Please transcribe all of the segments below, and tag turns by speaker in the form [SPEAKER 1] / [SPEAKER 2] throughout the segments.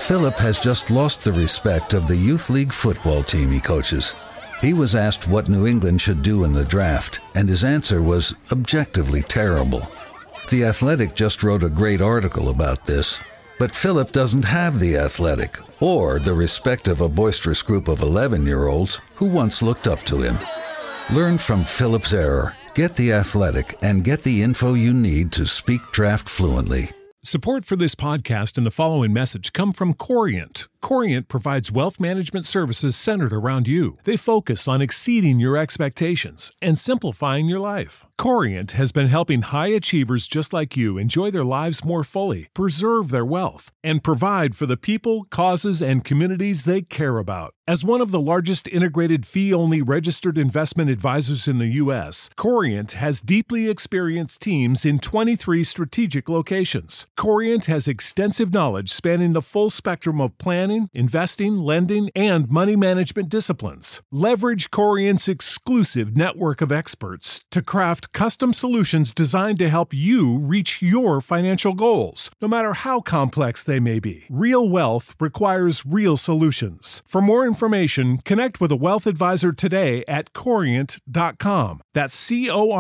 [SPEAKER 1] Philip has just lost the respect of the youth league football team he coaches. He was asked what New England should do in the draft, and his answer was objectively terrible. The Athletic just wrote a great article about this, but Philip doesn't have the Athletic or the respect of a boisterous group of 11-year-olds who once looked up to him. Learn from Philip's error, get the Athletic, and get the info you need to speak draft fluently.
[SPEAKER 2] Support for this podcast and the following message come from Corient. Corient provides wealth management services centered around you. They focus on exceeding your expectations and simplifying your life. Corient has been helping high achievers just like you enjoy their lives more fully, preserve their wealth, and provide for the people, causes, and communities they care about. As one of the largest integrated fee-only registered investment advisors in the U.S., Corient has deeply experienced teams in 23 strategic locations. Corient has extensive knowledge spanning the full spectrum of planning, investing, lending, and money management disciplines. Leverage Corient's exclusive network of experts to craft custom solutions designed to help you reach your financial goals, no matter how complex they may be. Real wealth requires real solutions. For more information, connect with a wealth advisor today at Corient.com. That's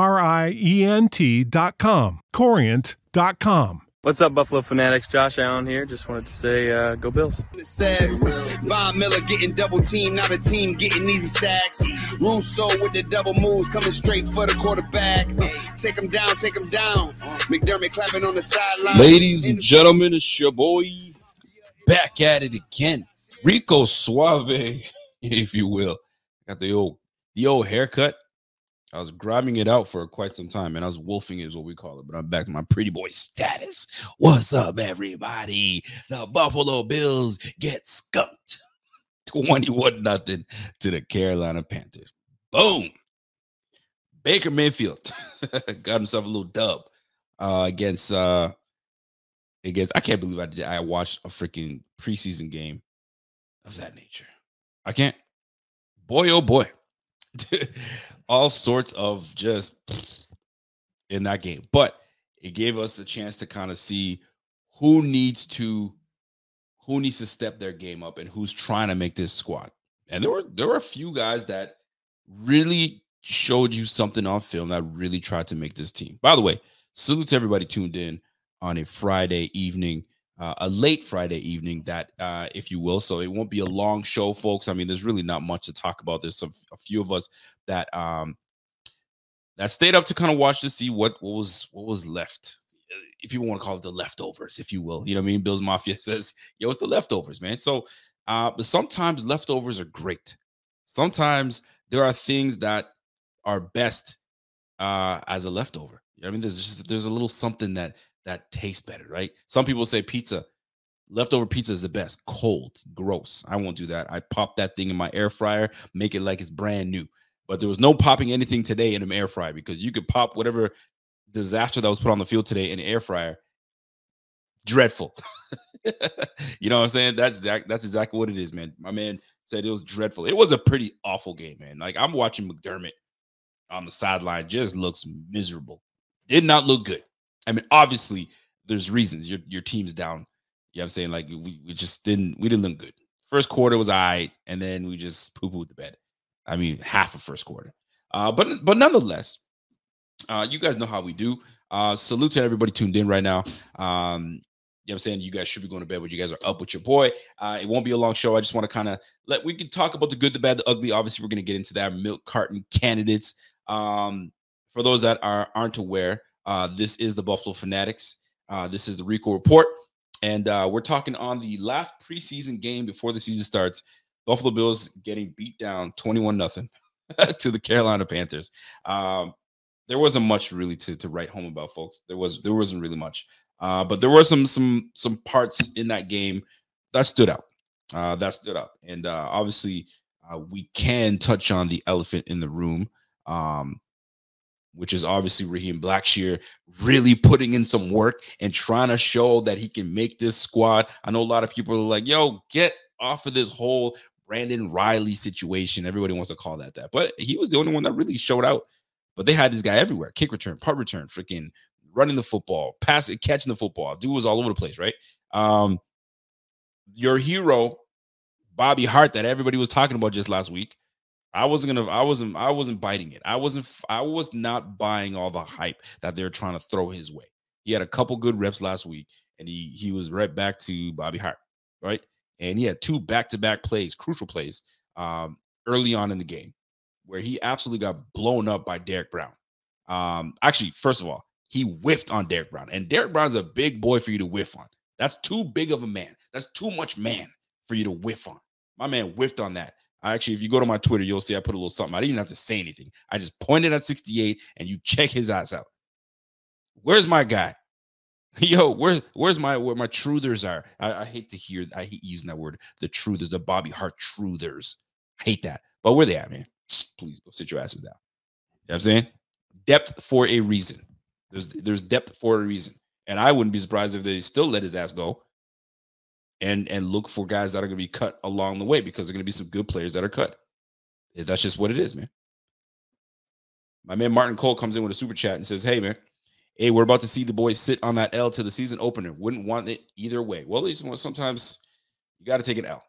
[SPEAKER 2] Corient.com. Corient.com.
[SPEAKER 3] What's up, Buffalo Fanatics? Josh Allen here. Just wanted to say, go Bills.
[SPEAKER 4] Von Miller getting double teamed, not a team getting easy sacks. Russo with the double moves, coming straight for the quarterback. Take him down, take him down. McDermott clapping on the sideline.
[SPEAKER 5] Ladies and gentlemen, it's your boy back at it again. Rico Suave, if you will. Got the old haircut. I was grabbing it out for quite some time, and I was wolfing it is what we call it, but I'm back to my pretty boy status. What's up, everybody? The Buffalo Bills get skunked 21-0 to the Carolina Panthers. Boom. Baker Mayfield got himself a little dub against I can't believe I watched a freaking preseason game of that nature. I can't. Boy, oh boy. All sorts of just in that game. But it gave us a chance to kind of see who needs to step their game up and who's trying to make this squad. And there were a few guys that really showed you something on film that really tried to make this team. By the way, salute to everybody tuned in on a Friday evening, a late Friday evening, that if you will. So it won't be a long show, folks. I mean, there's really not much to talk about. There's a few of us that stayed up to kind of watch to see what was left, if you want to call it the leftovers, if you will. You know what I mean? Bills Mafia says, yo, it's the leftovers, man. So but sometimes leftovers are great. Sometimes there are things that are best as a leftover. You know what I mean? There's a little something that tastes better, right? Some people say leftover pizza is the best. Cold, gross. I won't do that. I pop that thing in my air fryer, make it like it's brand new. But there was no popping anything today in an air fryer, because you could pop whatever disaster that was put on the field today in an air fryer. Dreadful. You know what I'm saying? That's exactly what it is, man. My man said it was dreadful. It was a pretty awful game, man. Like, I'm watching McDermott on the sideline, just looks miserable. Did not look good. I mean, obviously, there's reasons. Your team's down. You know what I'm saying? Like, we didn't look good. First quarter was all right, and then we just poo-pooed the bed. I mean, half of first quarter. But nonetheless, you guys know how we do. Salute to everybody tuned in right now. You know what I'm saying? You guys should be going to bed, but you guys are up with your boy. It won't be a long show. I just want to kind of we can talk about the good, the bad, the ugly. Obviously, we're going to get into that. Milk carton candidates. For those that aren't aware, this is the Buffalo Fanatics. This is the Rico Report. And we're talking on the last preseason game before the season starts. Buffalo Bills getting beat down 21-0 to the Carolina Panthers. There wasn't much really to write home about, folks. There wasn't really much. But there were some parts in that game that stood out. And obviously, we can touch on the elephant in the room, which is obviously Raheem Blackshear really putting in some work and trying to show that he can make this squad. I know a lot of people are like, yo, get off of this whole Brandon Riley situation. Everybody wants to call that. But he was the only one that really showed out. But they had this guy everywhere. Kick return, punt return, freaking running the football, passing, catching the football. Dude was all over the place, right? your hero, Bobby Hart, that everybody was talking about just last week, I wasn't biting it. I was not buying all the hype that they're trying to throw his way. He had a couple good reps last week, and he was right back to Bobby Hart, right? And he had 2 back-to-back plays, crucial plays, early on in the game, where he absolutely got blown up by Derrick Brown. Actually, first of all, he whiffed on Derrick Brown, and Derrick Brown's a big boy for you to whiff on. That's too big of a man. That's too much man for you to whiff on. My man whiffed on that. Actually, if you go to my Twitter, you'll see I put a little something. I didn't even have to say anything. I just pointed at 68, and you check his ass out. Where's my guy? Yo, where's where my truthers are? I hate using that word. The truthers, the Bobby Hart truthers. I hate that. But where they at, man? Please go sit your asses down. You know what I'm saying? Depth for a reason. There's depth for a reason. And I wouldn't be surprised if they still let his ass go and look for guys that are going to be cut along the way, because there are going to be some good players that are cut. That's just what it is, man. My man Martin Cole comes in with a super chat and says, hey, man, we're about to see the boys sit on that L to the season opener. Wouldn't want it either way. Well, sometimes you got to take an L.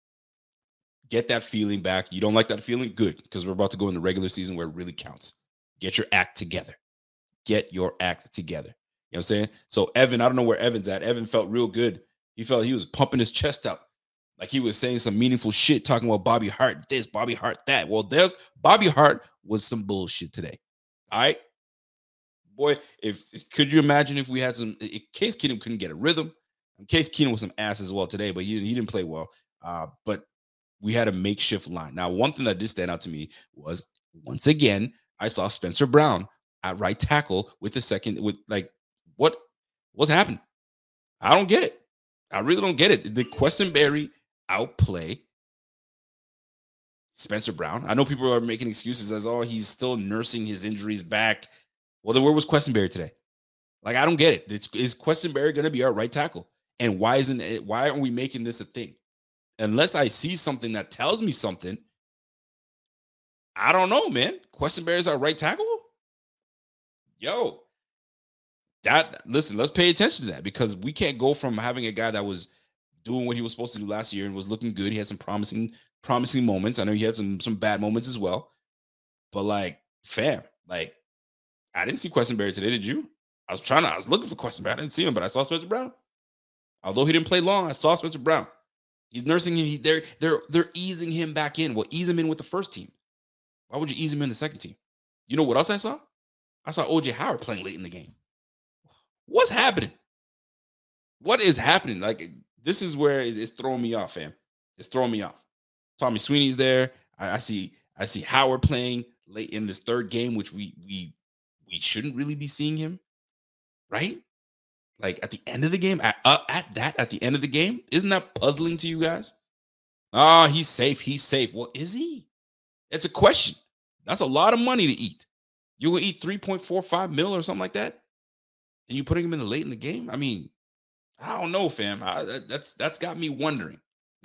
[SPEAKER 5] Get that feeling back. You don't like that feeling? Good, because we're about to go in the regular season where it really counts. Get your act together. Get your act together. You know what I'm saying? So Evan, I don't know where Evan's at. Evan felt real good. He felt he was pumping his chest up. Like he was saying some meaningful shit, talking about Bobby Hart this, Bobby Hart that. Well, Bobby Hart was some bullshit today. All right? Boy, could you imagine if we had Case Keenum couldn't get a rhythm. Case Keenum was some ass as well today, but he didn't play well. But we had a makeshift line. Now, one thing that did stand out to me was, once again, I saw Spencer Brown at right tackle what's happening? I don't get it. I really don't get it. Did Quessenberry outplay Spencer Brown? I know people are making excuses as, he's still nursing his injuries back. Well, then where was Quessenberry today? Like, I don't get it. Is Quessenberry going to be our right tackle? And why aren't we making this a thing? Unless I see something that tells me something, I don't know, man. Quessenberry is our right tackle? Yo, listen, let's pay attention to that, because we can't go from having a guy that was doing what he was supposed to do last year and was looking good. He had some promising moments. I know he had some bad moments as well. But I didn't see Quessenberry today. Did you? I was looking for Quessenberry. I didn't see him, but I saw Spencer Brown. Although he didn't play long, I saw Spencer Brown. He's nursing him. They're easing him back in. Well, ease him in with the first team. Why would you ease him in the second team? You know what else I saw? I saw O.J. Howard playing late in the game. What's happening? What is happening? This is where it's throwing me off, fam. It's throwing me off. Tommy Sweeney's there. I see Howard playing late in this third game, which we shouldn't really be seeing him, right? At the end of the game, at the end of the game, isn't that puzzling to you guys? He's safe. He's safe. Well, is he? It's a question. That's a lot of money to eat. You're going to eat $3.45 million or something like that? And you putting him in the late in the game? I mean, I don't know, fam. That's got me wondering.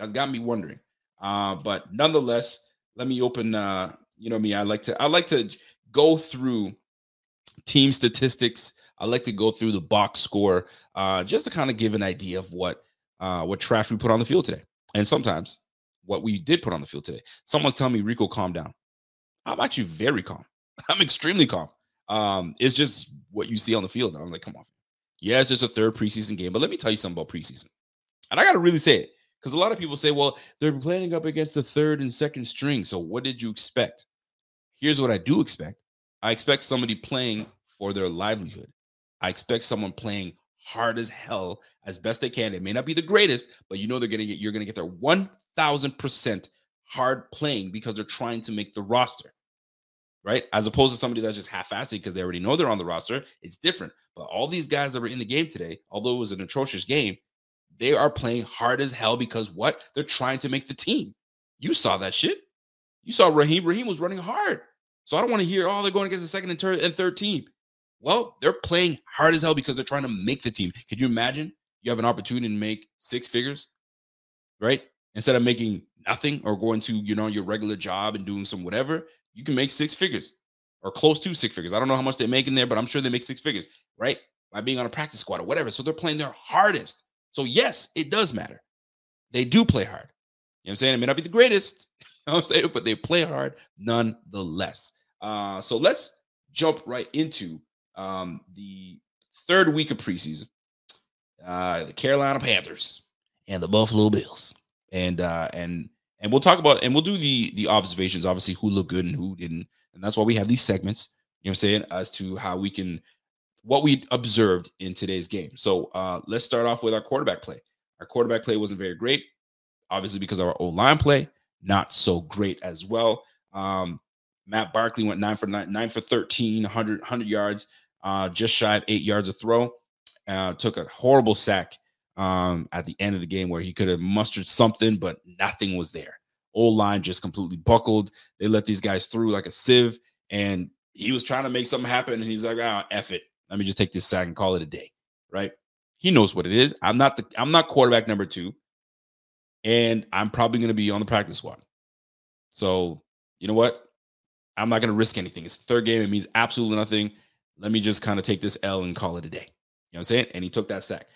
[SPEAKER 5] But nonetheless, let me open. You know me. I like to go through team statistics. I like to go through the box score, just to kind of give an idea of what trash we put on the field today, and sometimes what we did put on the field today. Someone's telling me, Rico, calm down. I'm actually very calm. I'm extremely calm. It's just what you see on the field. And I'm like, come on. Yeah, it's just a third preseason game. But let me tell you something about preseason. And I got to really say it, because a lot of people say, well, they're playing up against the third and second string. So what did you expect? Here's what I do expect. I expect somebody playing for their livelihood. I expect someone playing hard as hell as best they can. It may not be the greatest, but you're going to get their 1,000% hard playing, because they're trying to make the roster. Right? As opposed to somebody that's just half-assed because they already know they're on the roster. It's different. But all these guys that were in the game today, although it was an atrocious game, they are playing hard as hell, because what? They're trying to make the team. You saw that shit. You saw Raheem. Raheem was running hard. So I don't want to hear, they're going against the second and third team. Well, they're playing hard as hell because they're trying to make the team. Could you imagine you have an opportunity to make 6 figures, right? Instead of making nothing or going to, your regular job and doing some whatever, you can make 6 figures or close to 6 figures. I don't know how much they make in there, but I'm sure they make 6 figures, right? By being on a practice squad or whatever. So they're playing their hardest. So yes, it does matter. they do play hard. You know what I'm saying? It may not be the greatest, you know what I'm saying, but they play hard nonetheless. So let's jump right into the third week of preseason. The Carolina Panthers and the Buffalo Bills. And we'll talk about, and we'll do the observations, obviously, who looked good and who didn't. And that's why we have these segments, you know what I'm saying, as to how we can, what we observed in today's game. So let's start off with our quarterback play. Our quarterback play wasn't very great, obviously, because of our O-line play, not so great as well. Matt Barkley went 9 for 13, 100 yards, just shy of 8 yards a throw. Took a horrible sack at the end of the game where he could have mustered something, but nothing was there. O-line just completely buckled. They let these guys through like a sieve, and he was trying to make something happen, and he's like, F it. Let me just take this sack and call it a day, right? He knows what it is. I'm not quarterback number 2, and I'm probably going to be on the practice squad. So, you know what? I'm not going to risk anything. It's the third game. It means absolutely nothing. Let me just kind of take this L and call it a day. You know what I'm saying? And he took that sack.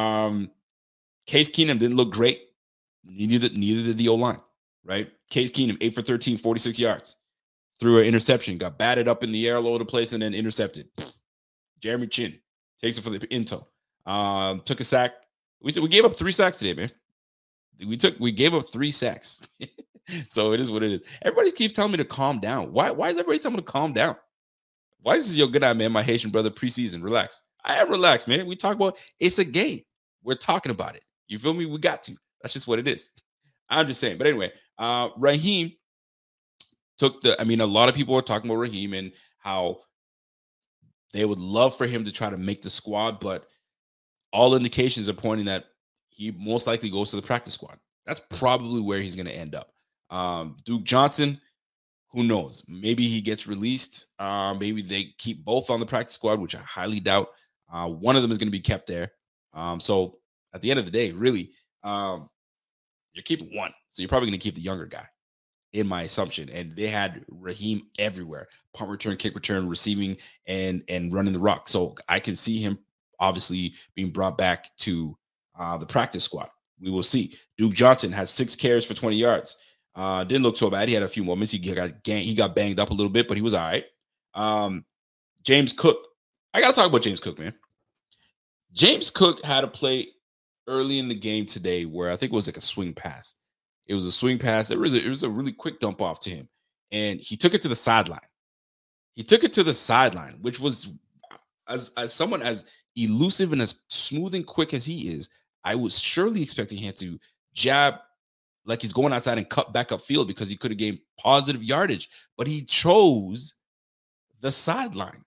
[SPEAKER 5] Case Keenum didn't look great. Neither did the O-line, right? Case Keenum, 8 for 13, 46 yards. Threw an interception, got batted up in the air all over the place, and then intercepted. Jeremy Chin takes it for the into. Took a sack. We gave up 3 sacks today, man. We gave up 3 sacks. So it is what it is. Everybody keeps telling me to calm down. Why is everybody telling me to calm down? Why is this your good eye, man? My Haitian brother, preseason. Relax. I am relaxed, man. We talk about it's a game. We're talking about it. You feel me? We got to. That's just what it is. I'm just saying. But anyway, Raheem took a lot of people are talking about Raheem and how they would love for him to try to make the squad, but all indications are pointing that he most likely goes to the practice squad. That's probably where he's going to end up. Duke Johnson, who knows? Maybe he gets released. Maybe they keep both on the practice squad, which I highly doubt. One of them is going to be kept there. So at the end of the day, really, you're keeping one. So you're probably going to keep the younger guy, in my assumption. And they had Raheem everywhere. Punt return, kick return, receiving, and running the rock. So I can see him obviously being brought back to the practice squad. We will see. Duke Johnson had 6 carries for 20 yards. Didn't look so bad. He had a few moments. He got banged up a little bit, but he was all right. James Cook. I got to talk about James Cook, man. James Cook had a play early in the game today where I think it was like a swing pass. It was a swing pass. It was a really quick dump off to him, and he took it to the sideline. Which was, as someone as elusive and as smooth and quick as he is, I was surely expecting him to jab like he's going outside and cut back up field because he could have gained positive yardage, but he chose the sideline.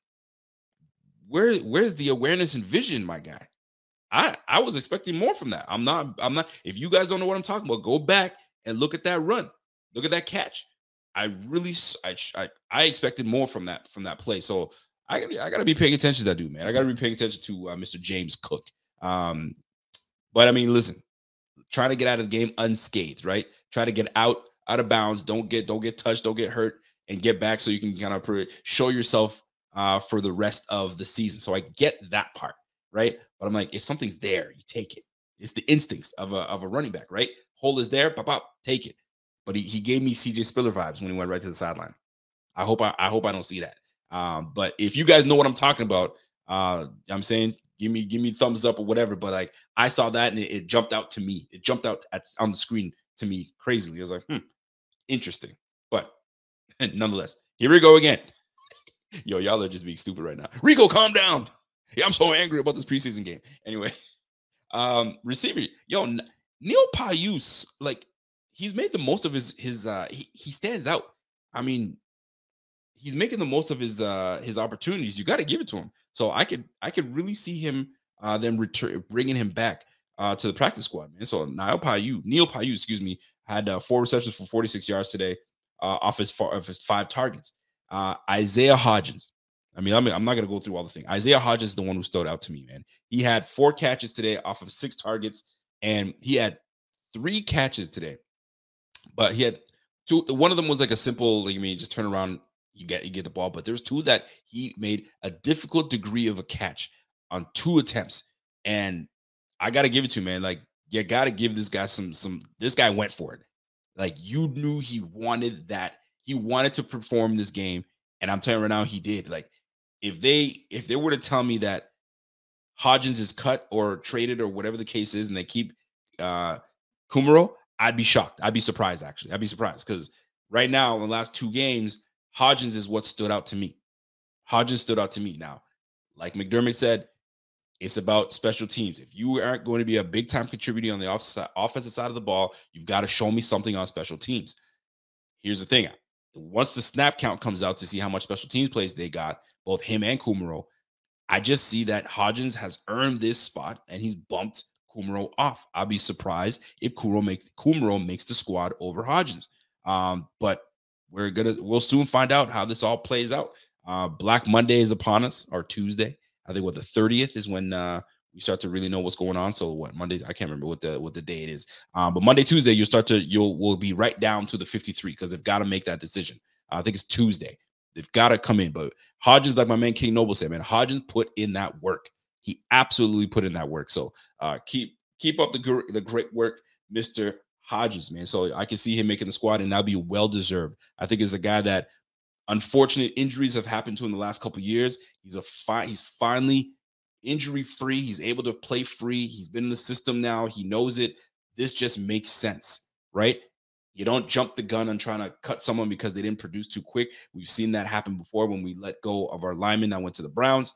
[SPEAKER 5] Where's the awareness and vision, my guy? I was expecting more from that. I'm not. If you guys don't know what I'm talking about, go back and look at that run. Look at that catch. I expected more from that play. So I gotta be paying attention to that dude, man. I gotta be paying attention to Mr. James Cook. But I mean, listen, try to get out of the game unscathed, right? Try to get out of bounds. Don't get touched. Don't get hurt, and get back so you can kind of show yourself for the rest of the season. So I get that part, right? But I'm like, if something's there, you take it. It's the instincts of a running back, right? Hole is there, pop, take it. But he gave me CJ Spiller vibes when he went right to the sideline. I hope I don't see that. But if you guys know what I'm talking about, I'm saying give me thumbs up or whatever. But like I saw that and it jumped out to me. It jumped out on the screen to me crazily. I was like, interesting. But nonetheless, here we go again. Yo, y'all are just being stupid right now. Rico, calm down. Yeah, I'm so angry about this preseason game. Anyway, receiver. Yo, Neil Payus, like he's made the most of his he stands out. I mean, he's making the most of his opportunities. You got to give it to him. So I could really see him then bringing him back to the practice squad, man. So Neil Payus, had 4 receptions for 46 yards today off his 5 targets. Isaiah Hodgins. I mean, I'm not going to go through all the things. Isaiah Hodgins is the one who stood out to me, man. He had 4 catches today off of 6 targets, and he had 3 catches today. But he had 2. One of them was like a simple, like, just turn around, you get the ball. But there's 2 that he made a difficult degree of a catch on 2 attempts. And I got to give it to him, man. Like, you got to give this guy some. This guy went for it. Like, you knew he wanted that. He wanted to perform this game, and I'm telling you right now, he did. Like, if they were to tell me that Hodgins is cut or traded or whatever the case is, and they keep Kumaro, I'd be shocked. I'd be surprised, actually. I'd be surprised, because right now, in the last 2 games, Hodgins is what stood out to me. Hodgins stood out to me. Now, like McDermott said, it's about special teams. If you aren't going to be a big-time contributor on the offensive side of the ball, you've got to show me something on special teams. Here's the thing. Once the snap count comes out to see how much special teams plays they got, both him and Kumaro, I just see that Hodgins has earned this spot, and he's bumped Kumaro off. I'll be surprised if Kumaro makes the squad over Hodgins. But we'll soon find out how this all plays out. Black Monday is upon us, or Tuesday. I think the 30th is when we start to really know what's going on. So what, Monday? I can't remember what the day it is. But Monday, Tuesday, we'll be right down to the 53, because they've got to make that decision. I think it's Tuesday. They've got to come in. But Hodgins, like my man King Noble said, man, Hodgins put in that work. He absolutely put in that work. So keep up the great work, Mr. Hodgins, man. So I can see him making the squad, and that'll be well deserved. I think it's a guy that unfortunate injuries have happened to in the last couple of years. He's finally injury free. He's able to play free. He's been in the system now. He knows it. This just makes sense, right? You don't jump the gun on trying to cut someone because they didn't produce too quick. We've seen that happen before when we let go of our lineman that went to the Browns.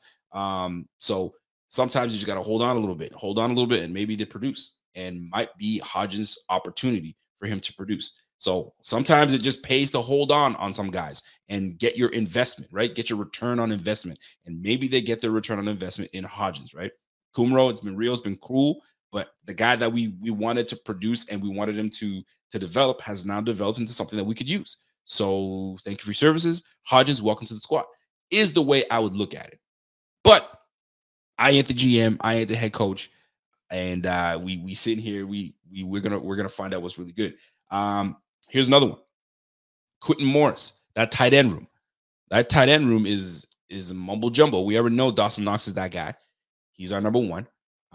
[SPEAKER 5] So sometimes you just got to hold on a little bit, and maybe they produce, and might be Hodgins' opportunity for him to produce. So sometimes it just pays to hold on some guys and get your investment, right? Get your return on investment. And maybe they get their return on investment in Hodgins, right? Kumaro, it's been real, it's been cool, but the guy that we wanted to produce and we wanted him to develop has now developed into something that we could use. So thank you for your services. Hodgins, welcome to the squad, is the way I would look at it. But I ain't the GM, I ain't the head coach, and we sit here, we're gonna find out what's really good. Here's another one. Quintin Morris, that tight end room. That tight end room is a mumble jumbo. We already know Dawson Knox is that guy. He's our number one.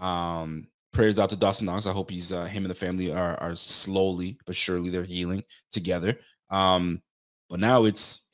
[SPEAKER 5] Prayers out to Dawson Knox. I hope him and the family are slowly but surely they're healing together. But now it's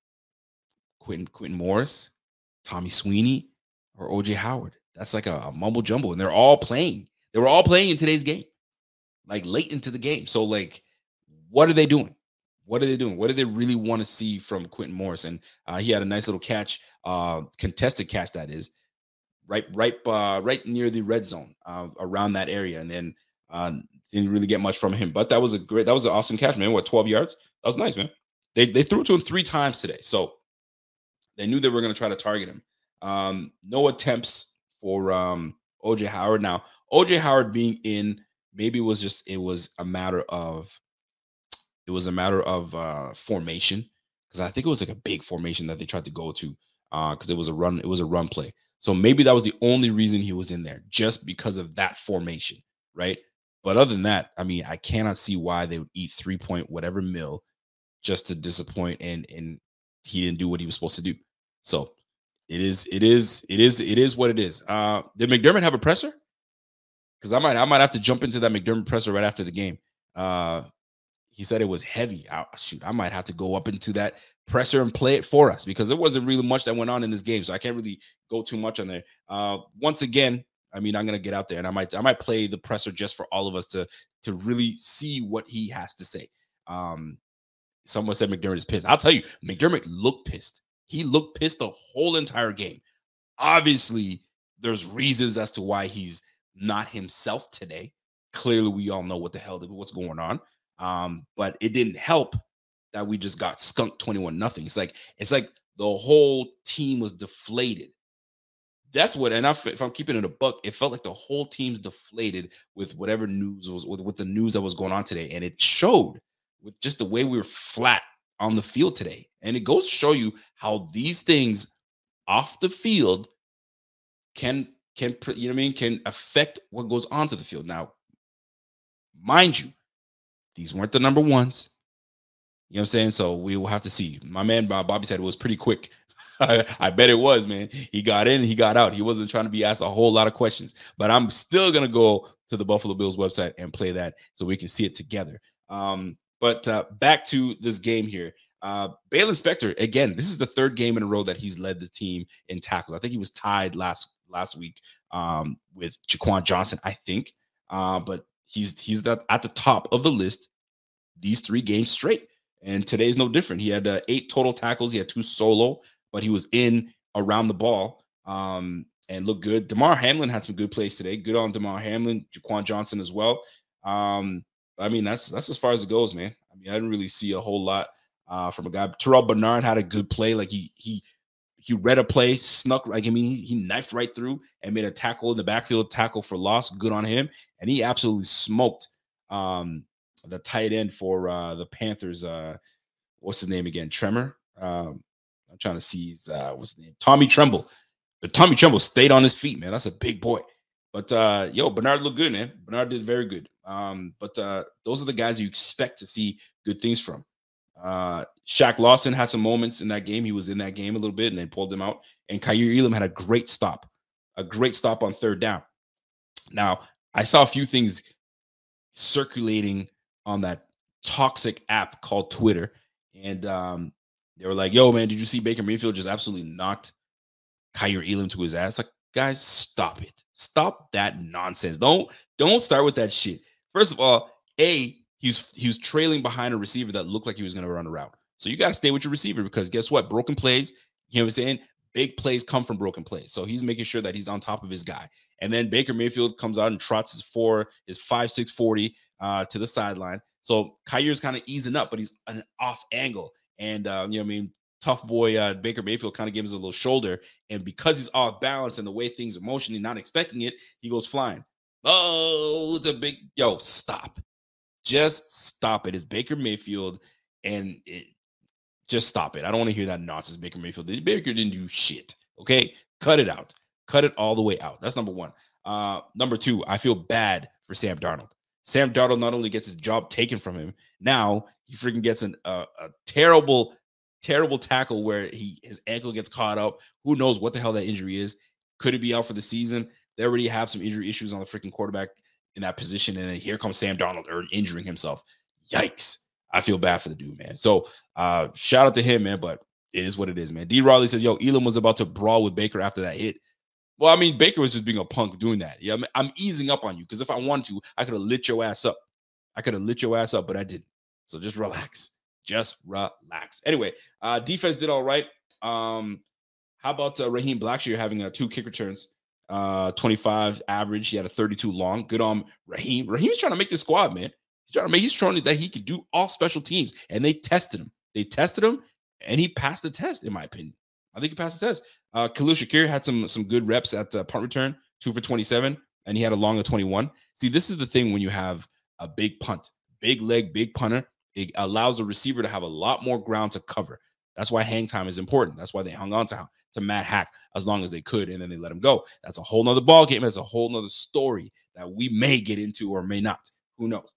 [SPEAKER 5] Quintin Morris, Tommy Sweeney, or OJ Howard. That's like a mumble jumbo, and they're all playing. They were all playing in today's game, like late into the game. So like, what are they doing? What are they doing? What do they really want to see from Quintin Morris? And he had a nice little catch, contested catch that is, right near the red zone, around that area, and then didn't really get much from him. But that was an awesome catch, man. 12 yards? That was nice, man. They threw it to him 3 times today, so they knew they were going to try to target him. No attempts for OJ Howard. Now, OJ Howard being in, maybe it was a matter of formation, because I think it was like a big formation that they tried to go to, because it was a run play. So maybe that was the only reason he was in there, just because of that formation, right? But other than that, I mean, I cannot see why they would eat 3 point whatever mil just to disappoint, and he didn't do what he was supposed to do. So it is what it is. Did McDermott have a presser? Because I might have to jump into that McDermott presser right after the game. He said it was heavy. I might have to go up into that presser and play it for us, because there wasn't really much that went on in this game, so I can't really go too much on there. Once again, I mean, I'm gonna get out there and I might play the presser just for all of us to really see what he has to say. Someone said McDermott is pissed. I'll tell you, McDermott looked pissed. He looked pissed the whole entire game. Obviously, there's reasons as to why he's not himself today. Clearly, we all know what's going on. But it didn't help that we just got skunked 21-0. It's like the whole team was deflated. That's what, and if I'm keeping it a buck, it felt like the whole team's deflated with whatever news was, with the news that was going on today. And it showed with just the way we were flat on the field today. And it goes to show you how these things off the field can affect what goes onto the field. Now, mind you, these weren't the number ones. You know what I'm saying? So we will have to see. My man Bobby said it was pretty quick. I bet it was, man. He got in, he got out. He wasn't trying to be asked a whole lot of questions. But I'm still going to go to the Buffalo Bills website and play that so we can see it together. But back to this game here. Baylon Spector, again, this is the third game in a row that he's led the team in tackles. I think he was tied last week with Jaquan Johnson, I think. But he's at the top of the list these 3 games straight. And today's no different. He had 8 total tackles. He had 2 solo, but he was in around the ball and looked good. Damar Hamlin had some good plays today. Good on Damar Hamlin, Jaquan Johnson as well. I mean, that's as far as it goes, man. I mean, I didn't really see a whole lot from a guy. Terrell Bernard had a good play. Like he read a play, snuck. Like, I mean, he knifed right through and made a tackle in the backfield, tackle for loss. Good on him. And he absolutely smoked the tight end for the Panthers. What's his name again? Tremor. I'm trying to see what's his name? Tommy Tremble. But Tommy Tremble stayed on his feet, man. That's a big boy. But Bernard looked good, man. Bernard did very good. But those are the guys you expect to see good things from. Shaq Lawson had some moments in that game. He was in that game a little bit and then pulled him out. And Kaiir Elam had a great stop on third down. Now, I saw a few things circulating on that toxic app called Twitter. And they were like, yo, man, did you see Baker Mayfield just absolutely knocked Kaiir Elam to his ass? Like, guys, stop it. Stop that nonsense. Don't start with that shit. First of all, he was trailing behind a receiver that looked like he was going to run a route. So you got to stay with your receiver because guess what? Broken plays, you know what I'm saying? Big plays come from broken plays. So he's making sure that he's on top of his guy. And then Baker Mayfield comes out and trots his 5'6" 40 to the sideline. So Kaiir's kind of easing up, but he's an off angle. And, you know what I mean? Tough boy Baker Mayfield kind of gives him a little shoulder. And because he's off balance and the way things are motioning, not expecting it, he goes flying. Oh, it's a big, stop. Just stop it. It's Baker Mayfield and just stop it. I don't want to hear that nonsense. Baker Mayfield. Baker didn't do shit. Okay. Cut it out. Cut it all the way out. That's number one. Number two, I feel bad for Sam Darnold. Sam Darnold not only gets his job taken from him, now he freaking gets a terrible tackle where his ankle gets caught up. Who knows what the hell that injury is? Could it be out for the season? They already have some injury issues on the freaking quarterback in that position. And then here comes Sam Darnold injuring himself. Yikes. I feel bad for the dude, man. So shout out to him, man, but it is what it is, man. D. Riley says, Elam was about to brawl with Baker after that hit. Well, I mean, Baker was just being a punk doing that. Yeah, I'm easing up on you because if I wanted to, I could have lit your ass up. But I didn't. So just relax. Anyway, defense did all right. How about Raheem Blackshear having 2 kick returns, 25 average. He had a 32 long. Good on Raheem. Raheem's trying to make this squad, man. He's showing that he could do all special teams, and they tested him, and he passed the test, in my opinion. I think he passed the test. Khalil Shakir had some good reps at punt return, 2 for 27, and he had a long of 21. See, this is the thing when you have a big punt, big leg, big punter, it allows the receiver to have a lot more ground to cover. That's why hang time is important. That's why they hung on to Matt Hack as long as they could, and then they let him go. That's a whole nother ball game. That's a whole nother story that we may get into or may not. Who knows?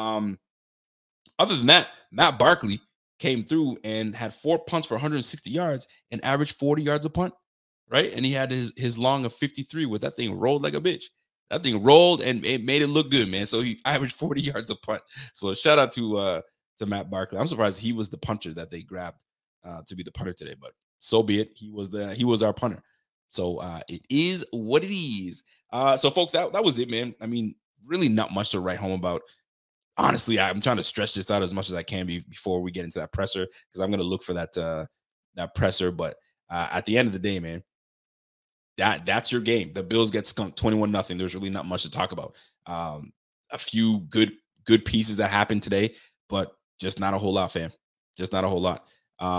[SPEAKER 5] Other than that, Matt Barkley came through and had 4 punts for 160 yards and averaged 40 yards a punt, right? And he had his long of 53 with that thing rolled like a bitch. That thing rolled and it made it look good, man. So he averaged 40 yards a punt. So shout out to Matt Barkley. I'm surprised he was the punter that they grabbed to be the punter today, but so be it. He was our punter. So it is what it is. So folks, that was it, man. I mean, really not much to write home about. Honestly, I'm trying to stretch this out as much as I can before we get into that presser because I'm going to look for that presser. But at the end of the day, man, that's your game. The Bills get skunked 21-0. There's really not much to talk about. A few good pieces that happened today, but just not a whole lot, fam. Just not a whole lot.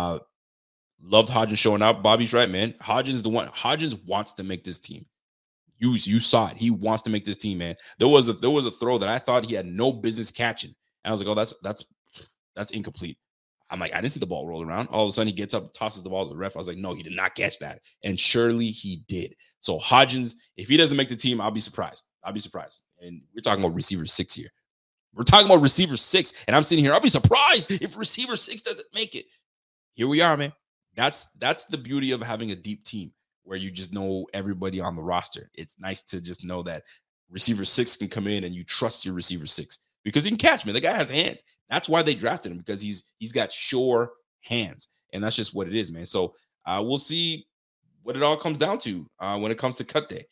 [SPEAKER 5] Loved Hodgins showing up. Bobby's right, man. Hodgins wants to make this team. You saw it. He wants to make this team, man. There was a throw that I thought he had no business catching. And I was like, oh, that's incomplete. I'm like, I didn't see the ball roll around. All of a sudden he gets up, tosses the ball to the ref. I was like, no, he did not catch that. And surely he did. So Hodgins, if he doesn't make the team, I'll be surprised. And we're talking about receiver 6 here. We're talking about receiver 6. And I'm sitting here, I'll be surprised if receiver 6 doesn't make it. Here we are, man. That's the beauty of having a deep team where you just know everybody on the roster. It's nice to just know that receiver 6 can come in and you trust your receiver 6 because he can catch, man. The guy has hands. That's why they drafted him, because he's got sure hands, and that's just what it is, man. So we'll see what it all comes down to when it comes to cut day.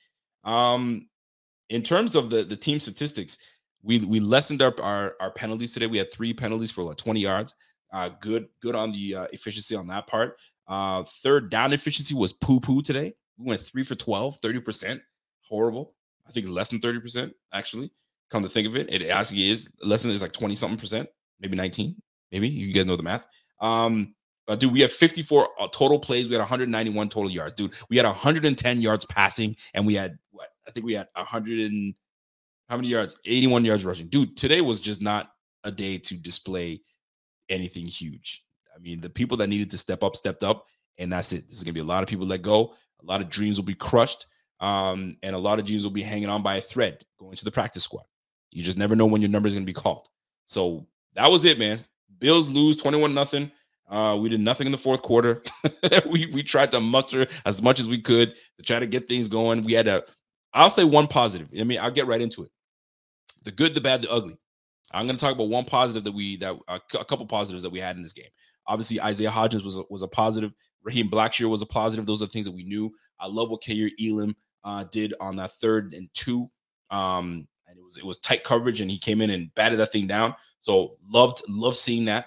[SPEAKER 5] In terms of the team statistics, we lessened our penalties today. We had 3 penalties for like 20 yards. Good on the efficiency on that part. Third down efficiency was poo-poo today. We went 3 for 12, 30%. Horrible. I think less than 30%, actually. Come to think of it, it actually is less than, is like 20-something percent, maybe 19, maybe. You guys know the math. Dude, we have 54 total plays. We had 191 total yards. Dude, we had 110 yards passing, and we had, what? I think we had 100 and, how many yards? 81 yards rushing. Dude, today was just not a day to display anything huge. I mean, the people that needed to step up, stepped up, and that's it. There's going to be a lot of people let go. A lot of dreams will be crushed, and a lot of dreams will be hanging on by a thread going to the practice squad. You just never know when your number is going to be called. So that was it, man. Bills lose 21-0. We did nothing in the fourth quarter. we tried to muster as much as we could to try to get things going. We had I'll say one positive. I mean, I'll get right into it. The good, the bad, the ugly. I'm going to talk about one positive a couple positives that we had in this game. Obviously, Isaiah Hodgins was a positive. Raheem Blackshear was a positive. Those are the things that we knew. I love what Kaiir Elam did on that 3rd and 2. And it was tight coverage, and he came in and batted that thing down. So loved seeing that.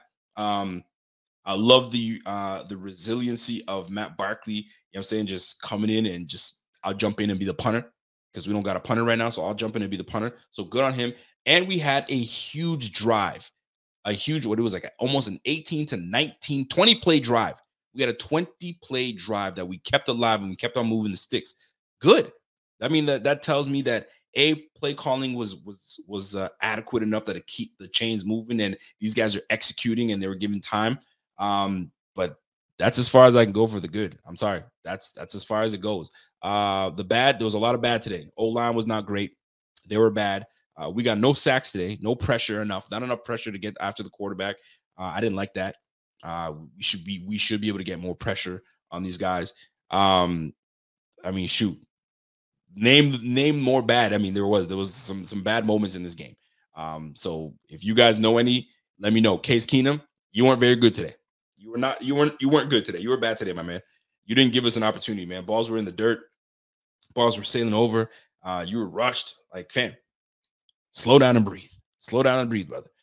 [SPEAKER 5] I love the resiliency of Matt Barkley. You know what I'm saying? Just coming in and I'll jump in and be the punter, because we don't got a punter right now. So I'll jump in and be the punter. So good on him. And we had a huge drive, what it was like almost an 18-19, 20 play drive. We had a 20 play drive that we kept alive, and we kept on moving the sticks. Good. I mean, that tells me that play calling was adequate enough that it keep the chains moving, and these guys are executing and they were given time. But that's as far as I can go for the good. I'm sorry. That's as far as it goes. The bad, there was a lot of bad today. O-line was not great. They were bad. We got no sacks today, no pressure not enough pressure to get after the quarterback. I didn't like that. We should be able to get more pressure on these guys. I mean, shoot. Name more bad. I mean, there was some bad moments in this game. So if you guys know any, let me know. Case Keenum, you weren't very good today. You weren't good today. You were bad today, my man. You didn't give us an opportunity, man. Balls were in the dirt. Balls were sailing over. You were rushed. Like, fam, slow down and breathe. Slow down and breathe, brother.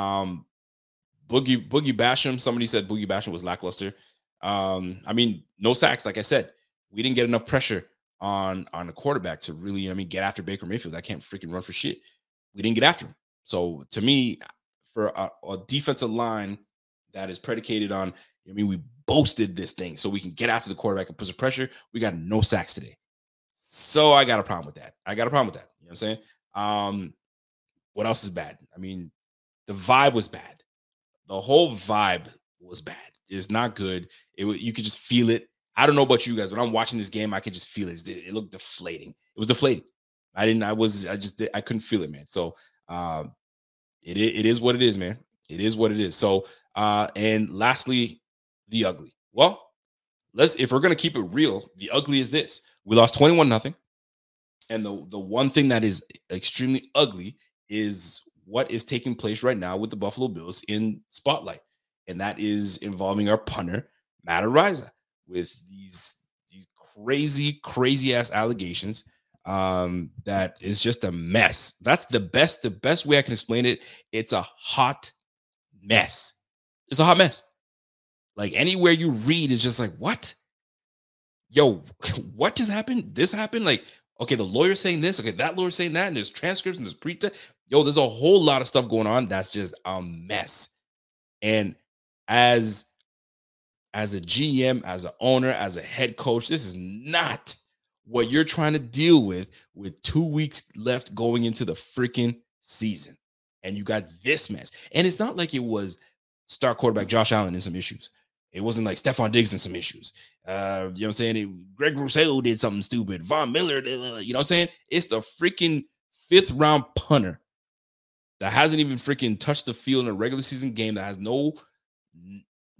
[SPEAKER 5] Boogie Basham. Somebody said Boogie Basham was lackluster. I mean, no sacks. Like I said, we didn't get enough pressure on the quarterback to really, get after Baker Mayfield. I can't freaking run for shit. We didn't get after him. So to me, for a defensive line that is predicated on, we boasted this thing so we can get after the quarterback and put some pressure. We got no sacks today. So I got a problem with that. You know what I'm saying? What else is bad? I mean, the vibe was bad. The whole vibe was bad. It's not good. You could just feel it. I don't know about you guys, but I'm watching this game. I could just feel it. It looked deflating. It was deflating. I couldn't feel it, man. So it is what it is, man. It is what it is. So and lastly, the ugly. Well, if we're gonna keep it real, the ugly is this: we lost 21-0, and the one thing that is extremely ugly is what is taking place right now with the Buffalo Bills in spotlight, and that is involving our punter Matt Araiza with these crazy ass allegations. That is just a mess. That's the best way I can explain it. It's a hot mess. It's a hot mess. Like, anywhere you read, it's just like, what? Yo, what just happened? This happened? Like, okay, the lawyer's saying this, okay, that lawyer's saying that, and there's transcripts and there's pre-text. Yo, there's a whole lot of stuff going on that's just a mess. And as a GM, as an owner, as a head coach, this is not what you're trying to deal with 2 weeks left going into the freaking season. And you got this mess. And it's not like it was star quarterback Josh Allen and some issues. It wasn't like Stephon Diggs and some issues. You know what I'm saying? Greg Rousseau did something stupid. Von Miller, you know what I'm saying? It's the freaking 5th round punter that hasn't even freaking touched the field in a regular season game, that has no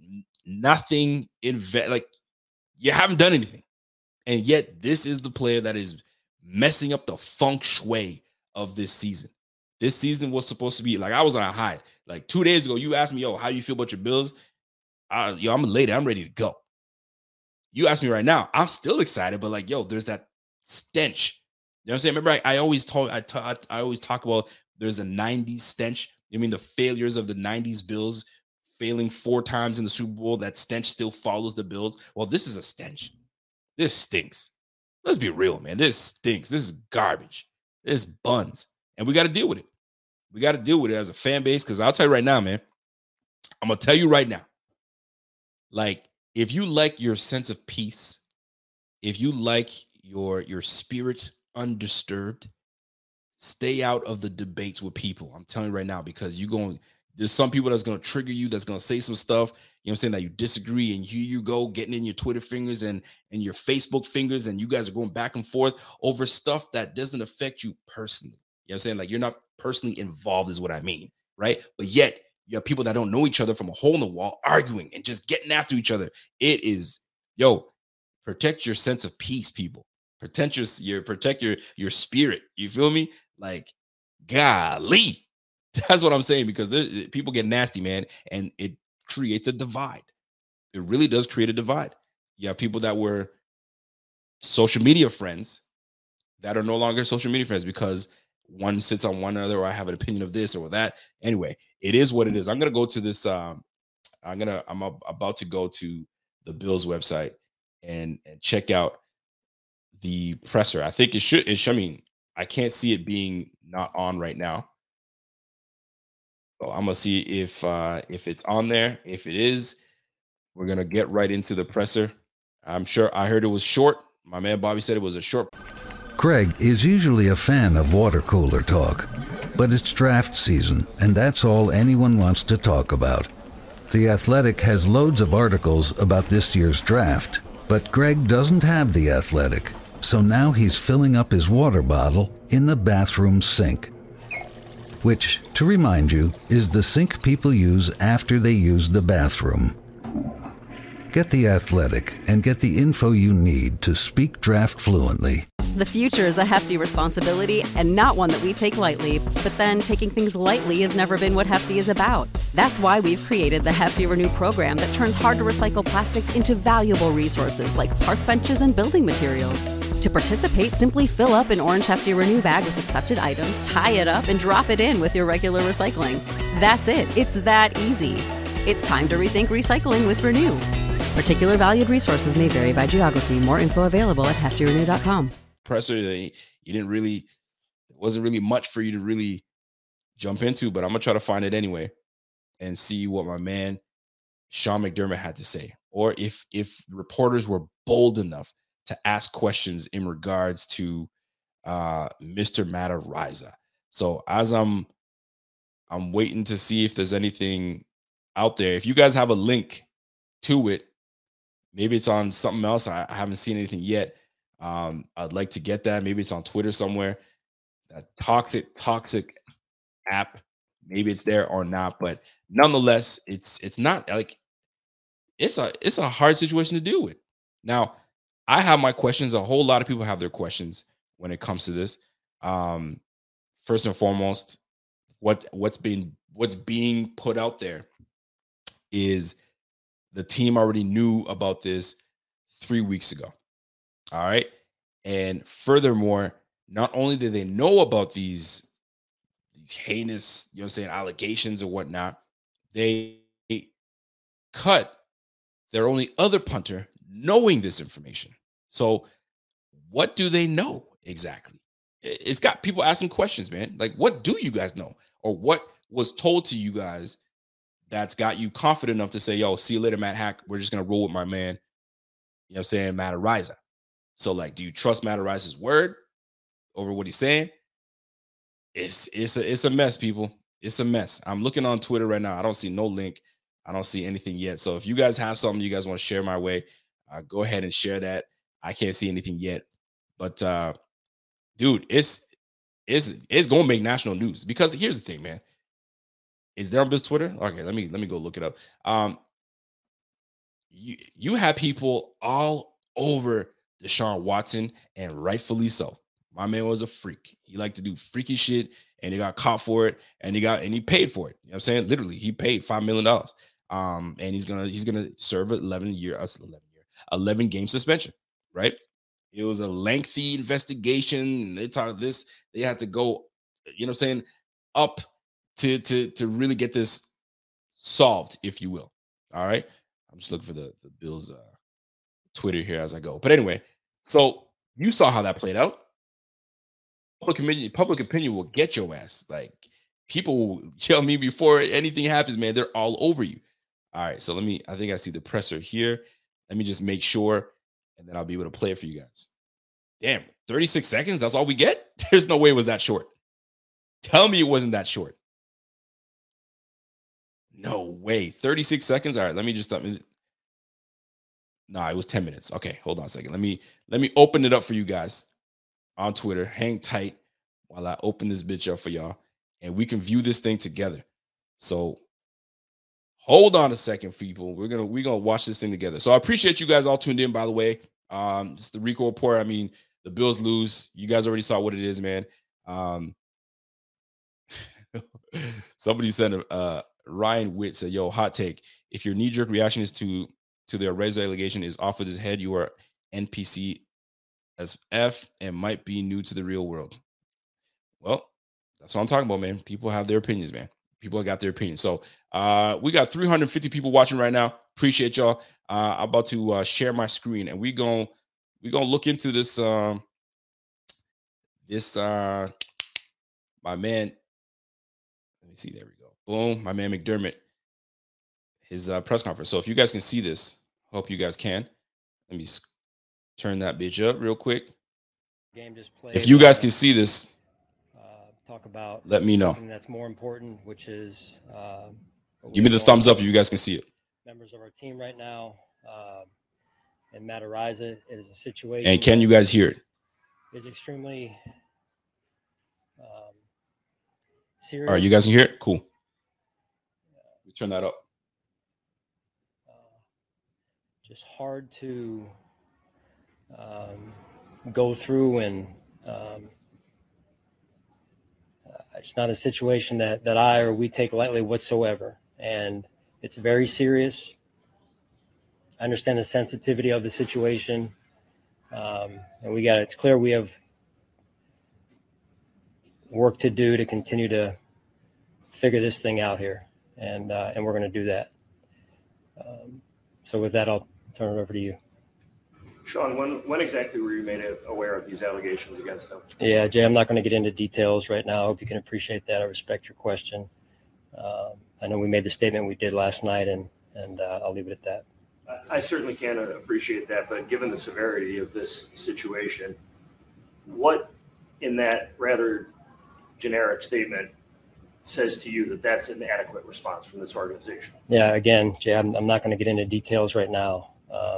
[SPEAKER 5] nothing like you haven't done anything. And yet this is the player that is messing up the feng shui of this season. This season was supposed to be like, I was on a high. Like 2 days ago, you asked me, how do you feel about your Bills? I'm elated. I'm ready to go. You ask me right now, I'm still excited, but like, there's that stench. You know what I'm saying? Remember, I always talk about there's a 90s stench. I mean, the failures of the 90s Bills failing 4 times in the Super Bowl, that stench still follows the Bills. Well, this is a stench. This stinks. Let's be real, man. This stinks. This is garbage. This buns. And we got to deal with it. We got to deal with it as a fan base, because I'll tell you right now, man. I'm going to tell you right now. Like, if you like your sense of peace, if you like your spirit undisturbed, stay out of the debates with people. I'm telling you right now, because there's some people that's going to trigger you, that's going to say some stuff, you know what I'm saying, that you disagree, and here you go getting in your Twitter fingers and your Facebook fingers, and you guys are going back and forth over stuff that doesn't affect you personally. You know what I'm saying? Like, you're not personally involved is what I mean, right? But yet you have people that don't know each other from a hole in the wall arguing and just getting after each other. It is, protect your sense of peace, people. Protect your spirit. You feel me? Like, golly. That's what I'm saying, because people get nasty, man, and it creates a divide. It really does create a divide. You have people that were social media friends that are no longer social media friends because one sits on one another, or I have an opinion of this or that. Anyway, it is what it is. I'm going to go to this. I'm about to go to the Bills website and check out the presser. I think it should. I mean, I can't see it being not on right now. So I'm gonna see if it's on there. If it is, we're gonna get right into the presser. I'm sure I heard it was short. My man Bobby said it was a short.
[SPEAKER 1] Greg is usually a fan of water cooler talk, but it's draft season, and that's all anyone wants to talk about. The Athletic has loads of articles about this year's draft, but Greg doesn't have The Athletic, so now he's filling up his water bottle in the bathroom sink, which, to remind you, is the sink people use after they use the bathroom. Get The Athletic and get the info you need to speak draft fluently.
[SPEAKER 6] The future is a hefty responsibility and not one that we take lightly. But then taking things lightly has never been what Hefty is about. That's why we've created the Hefty Renew program that turns hard-to-recycle plastics into valuable resources like park benches and building materials. To participate, simply fill up an orange Hefty Renew bag with accepted items, tie it up, and drop it in with your regular recycling. That's it. It's that easy. It's time to rethink recycling with Renew. Particular valued resources may vary by geography. More info available at heftyrenew.com.
[SPEAKER 5] Presser, it wasn't really much for you to really jump into, but I'm gonna try to find it anyway and see what my man Sean McDermott had to say, or if reporters were bold enough to ask questions in regards to Mr. Matt Araiza. So as I'm waiting to see if there's anything out there. If you guys have a link to it, maybe it's on something else. I haven't seen anything yet. I'd like to get that. Maybe it's on Twitter somewhere. That toxic app. Maybe it's there or not, but nonetheless, it's not like it's a hard situation to deal with. Now, I have my questions. A whole lot of people have their questions when it comes to this. First and foremost, what's being put out there is the team already knew about this 3 weeks ago. All right. And furthermore, not only did they know about these heinous, allegations or whatnot, they cut their only other punter knowing this information. So what do they know exactly? It's got people asking questions, man. Like, what do you guys know? Or what was told to you guys that's got you confident enough to say, yo, see you later, Matt Hack. We're just going to roll with my man, Matt Araiza. So, like, do you trust Matt Araiza's word over what he's saying? It's a mess, people. It's a mess. I'm looking on Twitter right now. I don't see no link. I don't see anything yet. So if you guys have something you guys want to share my way, go ahead and share that. I can't see anything yet. But, dude, it's going to make national news. Because here's the thing, man. Is there on Bills Twitter? Okay, let me go look it up. you have people all over Deshaun Watson, and rightfully so. My man was a freak. He liked to do freaky shit, and he got caught for it, and he paid for it. You know what I'm saying? Literally, he paid $5 million. And he's gonna serve 11 game suspension, right? It was a lengthy investigation. They talked this, they had to go, you know what I'm saying, up to really get this solved, if you will. All right. I'm just looking for the Bills Twitter here as I go. But anyway, so you saw how that played out. Public opinion will get your ass. Like, people will tell me before anything happens, man, they're all over you. All right, so I think I see the presser here. Let me just make sure, and then I'll be able to play it for you guys. Damn, 36 seconds? That's all we get? There's no way it was that short. Tell me it wasn't that short. No way. 36 seconds? All right, let me just stop. Nah, it was 10 minutes. Okay, hold on a second. Let me open it up for you guys on Twitter. Hang tight while I open this bitch up for y'all, and we can view this thing together. So hold on a second, people. We're gonna watch this thing together. So I appreciate you guys all tuned in, by the way. It's the Rico Report. I mean, the Bills lose. You guys already saw what it is, man. Somebody said, Ryan Witt said, yo, hot take. If your knee-jerk reaction is to the Arezzo allegation is off with his head, you are NPC as F and might be new to the real world. Well, that's what I'm talking about, man. People have their opinions, man. People have got their opinions. So we got 350 people watching right now. Appreciate y'all. I'm about to share my screen, and we're gonna look into this. My man. Let me see. There we go. Boom. My man McDermott. His press conference. So if you guys can see this, hope you guys can. Let me turn that bitch up real quick.
[SPEAKER 7] Game just played.
[SPEAKER 5] If you guys can see this,
[SPEAKER 7] talk about.
[SPEAKER 5] Let me know.
[SPEAKER 7] Something that's more important, which is.
[SPEAKER 5] Give me the thumbs up if you guys can see it.
[SPEAKER 7] Members of our team right now, and Matt Araiza, it is a situation.
[SPEAKER 5] And can you guys hear it?
[SPEAKER 7] Is extremely serious.
[SPEAKER 5] All right, you guys can hear it? Cool. Let me turn that up.
[SPEAKER 7] Just hard to go through, and it's not a situation that I or we take lightly whatsoever. And it's very serious. I understand the sensitivity of the situation. And it's clear we have work to do to continue to figure this thing out here. And we're going to do that. So with that, I'll turn it over to you.
[SPEAKER 8] Sean, when exactly were you made aware of these allegations against them?
[SPEAKER 7] Yeah, Jay, I'm not going to get into details right now. I hope you can appreciate that. I respect your question. I know we made the statement we did last night, and I'll leave it at that.
[SPEAKER 8] I certainly can appreciate that, but given the severity of this situation, what in that rather generic statement says to you that that's an adequate response from this organization?
[SPEAKER 7] Yeah, again, Jay, I'm not going to get into details right now.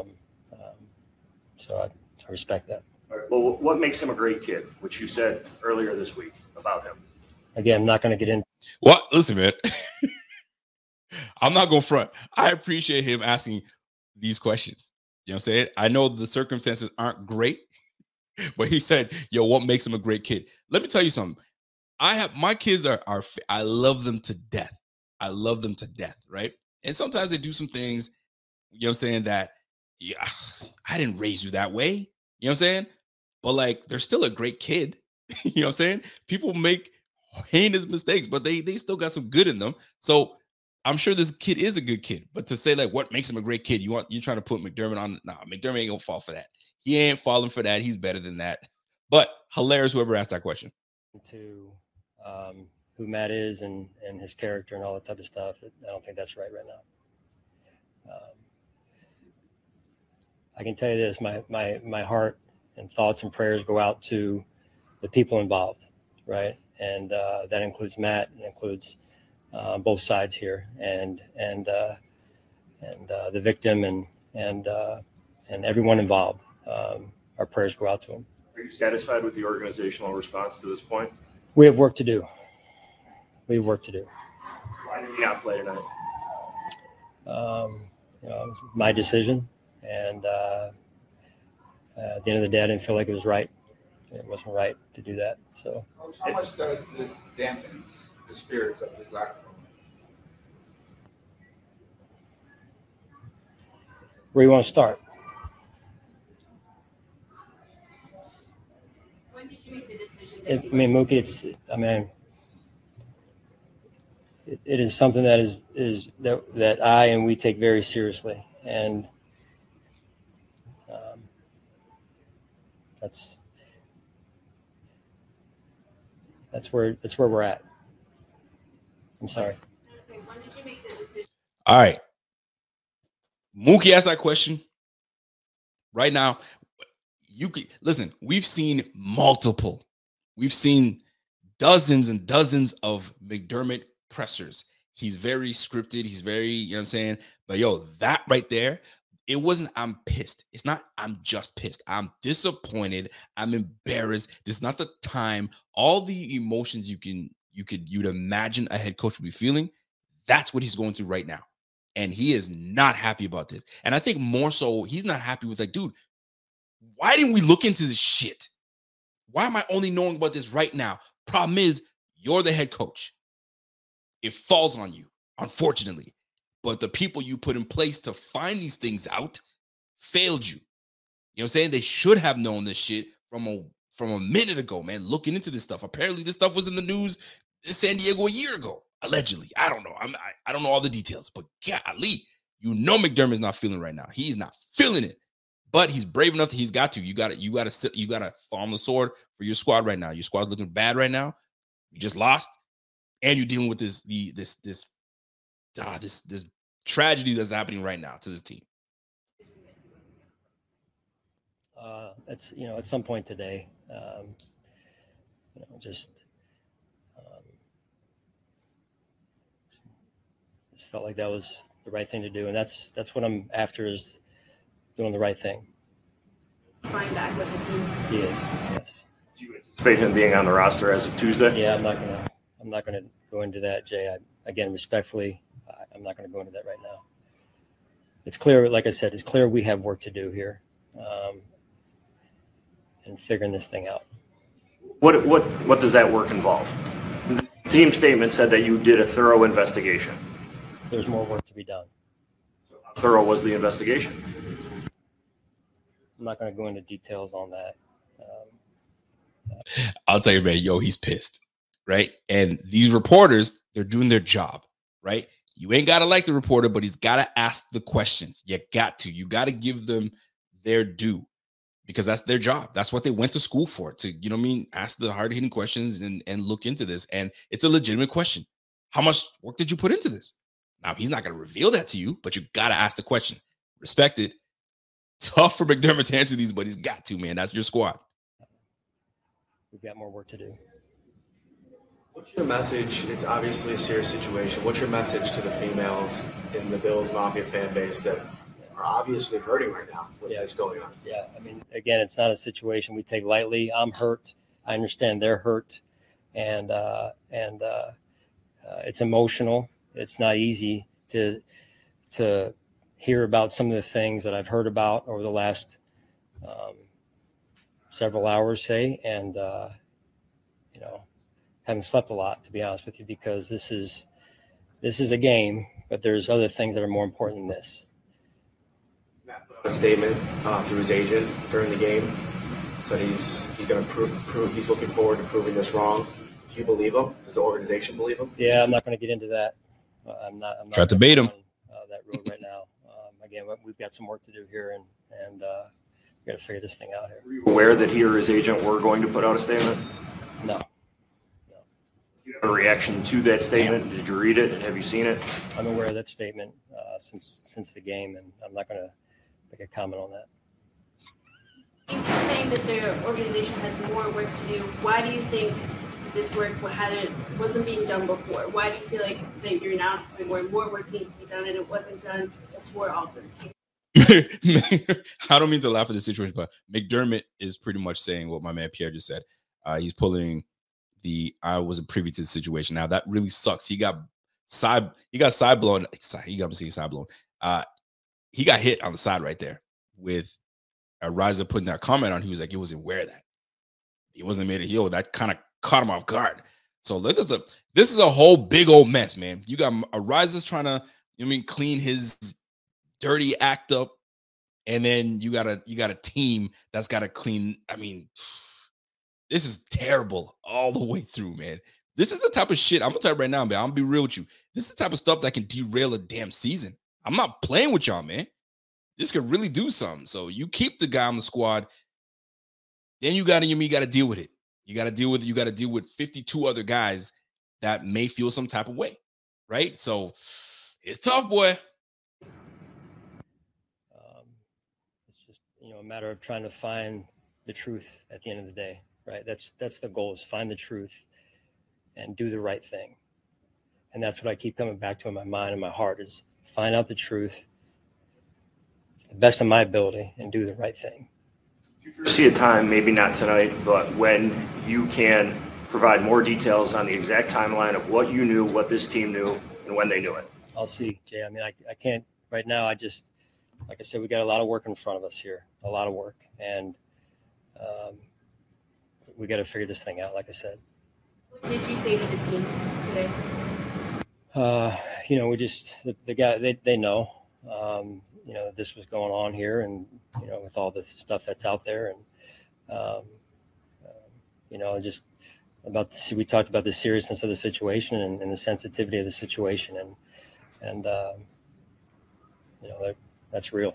[SPEAKER 7] So I respect that.
[SPEAKER 8] All right, well, what makes him a great kid, which you said earlier this week about him?
[SPEAKER 7] Again, I'm not going to get into.
[SPEAKER 5] What? Listen, man. I'm not going to front. I appreciate him asking these questions. You know what I'm saying? I know the circumstances aren't great, but he said, yo, what makes him a great kid? Let me tell you something. My kids are I love them to death. I love them to death, right? And sometimes they do some things, you know what I'm saying, that yeah, I didn't raise you that way. You know what I'm saying? But like, they're still a great kid. You know what I'm saying? People make heinous mistakes, but they still got some good in them. So I'm sure this kid is a good kid. But to say like what makes him a great kid, you're trying to put McDermott on. Nah, McDermott ain't gonna fall for that. He ain't falling for that. He's better than that. But hilarious, whoever asked that question.
[SPEAKER 7] To who Matt is and his character and all that type of stuff. I don't think that's right now. I can tell you this, my heart and thoughts and prayers go out to the people involved, right? And that includes Matt, and includes both sides here, and the victim and everyone involved. Our prayers go out to him.
[SPEAKER 8] Are you satisfied with the organizational response to this point?
[SPEAKER 7] We have work to do. Why
[SPEAKER 8] did you not play tonight?
[SPEAKER 7] it was my decision. And at the end of the day, I didn't feel like it was right. It wasn't right to do that. So,
[SPEAKER 9] how much does this dampen the spirits of this locker room?
[SPEAKER 7] Where you want to start?
[SPEAKER 10] When did you make the decision?
[SPEAKER 7] Mookie, it is something that is that I and we take very seriously, and that's where we're at. I'm sorry.
[SPEAKER 10] When did you make the decision?
[SPEAKER 5] All right. Mookie asked that question. Right now, you could listen. We've seen dozens and dozens of McDermott pressers. He's very scripted. He's very, you know what I'm saying? But that right there, it wasn't I'm pissed. It's not I'm just pissed. I'm disappointed. I'm embarrassed. This is not the time. All the emotions you'd imagine a head coach would be feeling, that's what he's going through right now. And he is not happy about this. And I think more so, he's not happy with dude, why didn't we look into this shit? Why am I only knowing about this right now? Problem is, you're the head coach. It falls on you, unfortunately. But the people you put in place to find these things out failed you. You know what I'm saying? They should have known this shit from a minute ago, man, looking into this stuff. Apparently, this stuff was in the news in San Diego a year ago, allegedly. I don't know. I don't know all the details, but golly, McDermott's not feeling right now. He's not feeling it. But he's brave enough that he's got to. You got to fall on the sword for your squad right now. Your squad's looking bad right now. You just lost, and you're dealing with this tragedy that's happening right now to this team.
[SPEAKER 7] It's at some point today, just felt like that was the right thing to do, and that's what I'm after, is doing the right thing.
[SPEAKER 10] Flying back with the team.
[SPEAKER 7] He is, yes.
[SPEAKER 8] Do you anticipate him being on the roster as of Tuesday?
[SPEAKER 7] Yeah, I'm not gonna go into that, Jay. Again, respectfully, I'm not gonna go into that right now. It's clear, like I said, we have work to do here, and figuring this thing out.
[SPEAKER 8] What does that work involve? The team statement said that you did a thorough investigation.
[SPEAKER 7] There's more work to be done.
[SPEAKER 8] So how thorough was the investigation?
[SPEAKER 7] I'm not going to go into details on that.
[SPEAKER 5] I'll tell you, man, he's pissed, right? And these reporters, they're doing their job, right? You ain't got to like the reporter, but he's got to ask the questions. You got to give them their due, because that's their job. That's what they went to school for, to, ask the hard-hitting questions and look into this. And it's a legitimate question. How much work did you put into this? Now, he's not going to reveal that to you, but you got to ask the question. Respect it. Tough for McDermott to answer these, but he's got to, man. That's your squad.
[SPEAKER 7] We've got more work to do.
[SPEAKER 11] What's your message? It's obviously a serious situation. What's your message to the females in the Bills Mafia fan base that are obviously hurting right now with this going on?
[SPEAKER 7] Yeah, again, it's not a situation we take lightly. I'm hurt. I understand they're hurt, and it's emotional. It's not easy to hear about some of the things that I've heard about over the last several hours, say, and haven't slept a lot, to be honest with you, because this is a game, but there's other things that are more important than this.
[SPEAKER 11] Matt put out a statement through his agent during the game, said he's going to prove he's looking forward to proving this wrong. Do you believe him? Does the organization believe him?
[SPEAKER 7] Yeah, I'm not going to get into that. I'm not
[SPEAKER 5] try to bait him
[SPEAKER 7] that road right now. Again, we've got some work to do here, and we got to figure this thing out here.
[SPEAKER 8] Were you aware that he or his agent were going to put out a statement?
[SPEAKER 7] No.
[SPEAKER 8] You have a reaction to that statement? Did you read it? Have you seen it?
[SPEAKER 7] I'm aware of that statement since the game, and I'm not going to make a comment on that.
[SPEAKER 10] You keep saying that the organization has more work to do. Why do you think this work wasn't being done before? Why do you feel like that you're now doing more work needs to be done and it wasn't done before all this came?
[SPEAKER 5] I don't mean to laugh at the situation, but McDermott is pretty much saying what my man Pierre just said. He's pulling I wasn't privy to the situation. Now that really sucks. He got side blown. You got me saying side blown. he got hit on the side right there with Ariza putting that comment on. He was like, he wasn't aware of that. He wasn't made a heel. That kind of caught him off guard. So this is a whole big old mess, man. You got Ariza's trying to, clean his dirty act up. And then you got a team that's got to clean. This is terrible all the way through, man. This is the type of shit. I'm gonna tell you right now, man. I'm gonna be real with you. This is the type of stuff that can derail a damn season. I'm not playing with y'all, man. This could really do something. So you keep the guy on the squad. Then you got to deal with it. You got to deal with it. You got to deal with 52 other guys that may feel some type of way, right? So it's tough, boy.
[SPEAKER 7] It's just a matter of trying to find the truth at the end of the day, right? That's the goal, is find the truth and do the right thing. And that's what I keep coming back to in my mind and my heart, is find out the truth to the best of my ability and do the right thing.
[SPEAKER 8] Do you see a time, maybe not tonight, but when you can provide more details on the exact timeline of what you knew, what this team knew, and when they knew it?
[SPEAKER 7] I'll see, Jay. I can't right now. Like I said, we got a lot of work in front of us here, a lot of work. And we got to figure this thing out, like I said.
[SPEAKER 10] What did you say to the team today?
[SPEAKER 7] We just, the guy, they know, this was going on here, and, with all the stuff that's out there, and, just about we talked about the seriousness of the situation and the sensitivity of the situation. And that's real.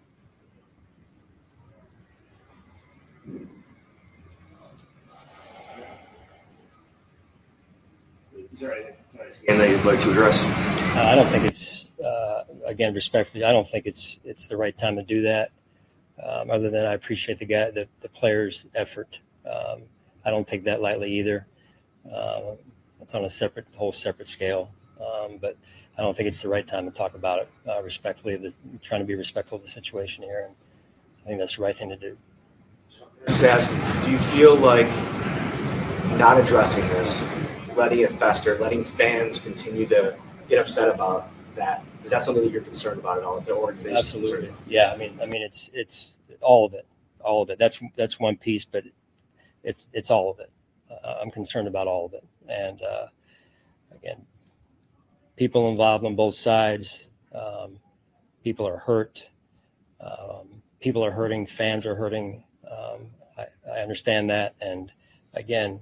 [SPEAKER 8] Is there anything that you'd like to address?
[SPEAKER 7] I don't think it's, again, respectfully, I don't think it's the right time to do that. Other than I appreciate the players' effort. I don't take that lightly either. It's on a whole separate scale. But I don't think it's the right time to talk about it respectfully. Trying to be respectful of the situation here, and I think that's the right thing to do.
[SPEAKER 11] Just asking, do you feel like not addressing this, letting it fester, letting fans continue to get upset about that, is that something that you're concerned about at all? The organization?
[SPEAKER 7] Absolutely. Yeah. I mean, it's all of it. That's one piece, but it's all of it. I'm concerned about all of it. And again, people involved on both sides. People are hurt. People are hurting. Fans are hurting. I understand that. And again,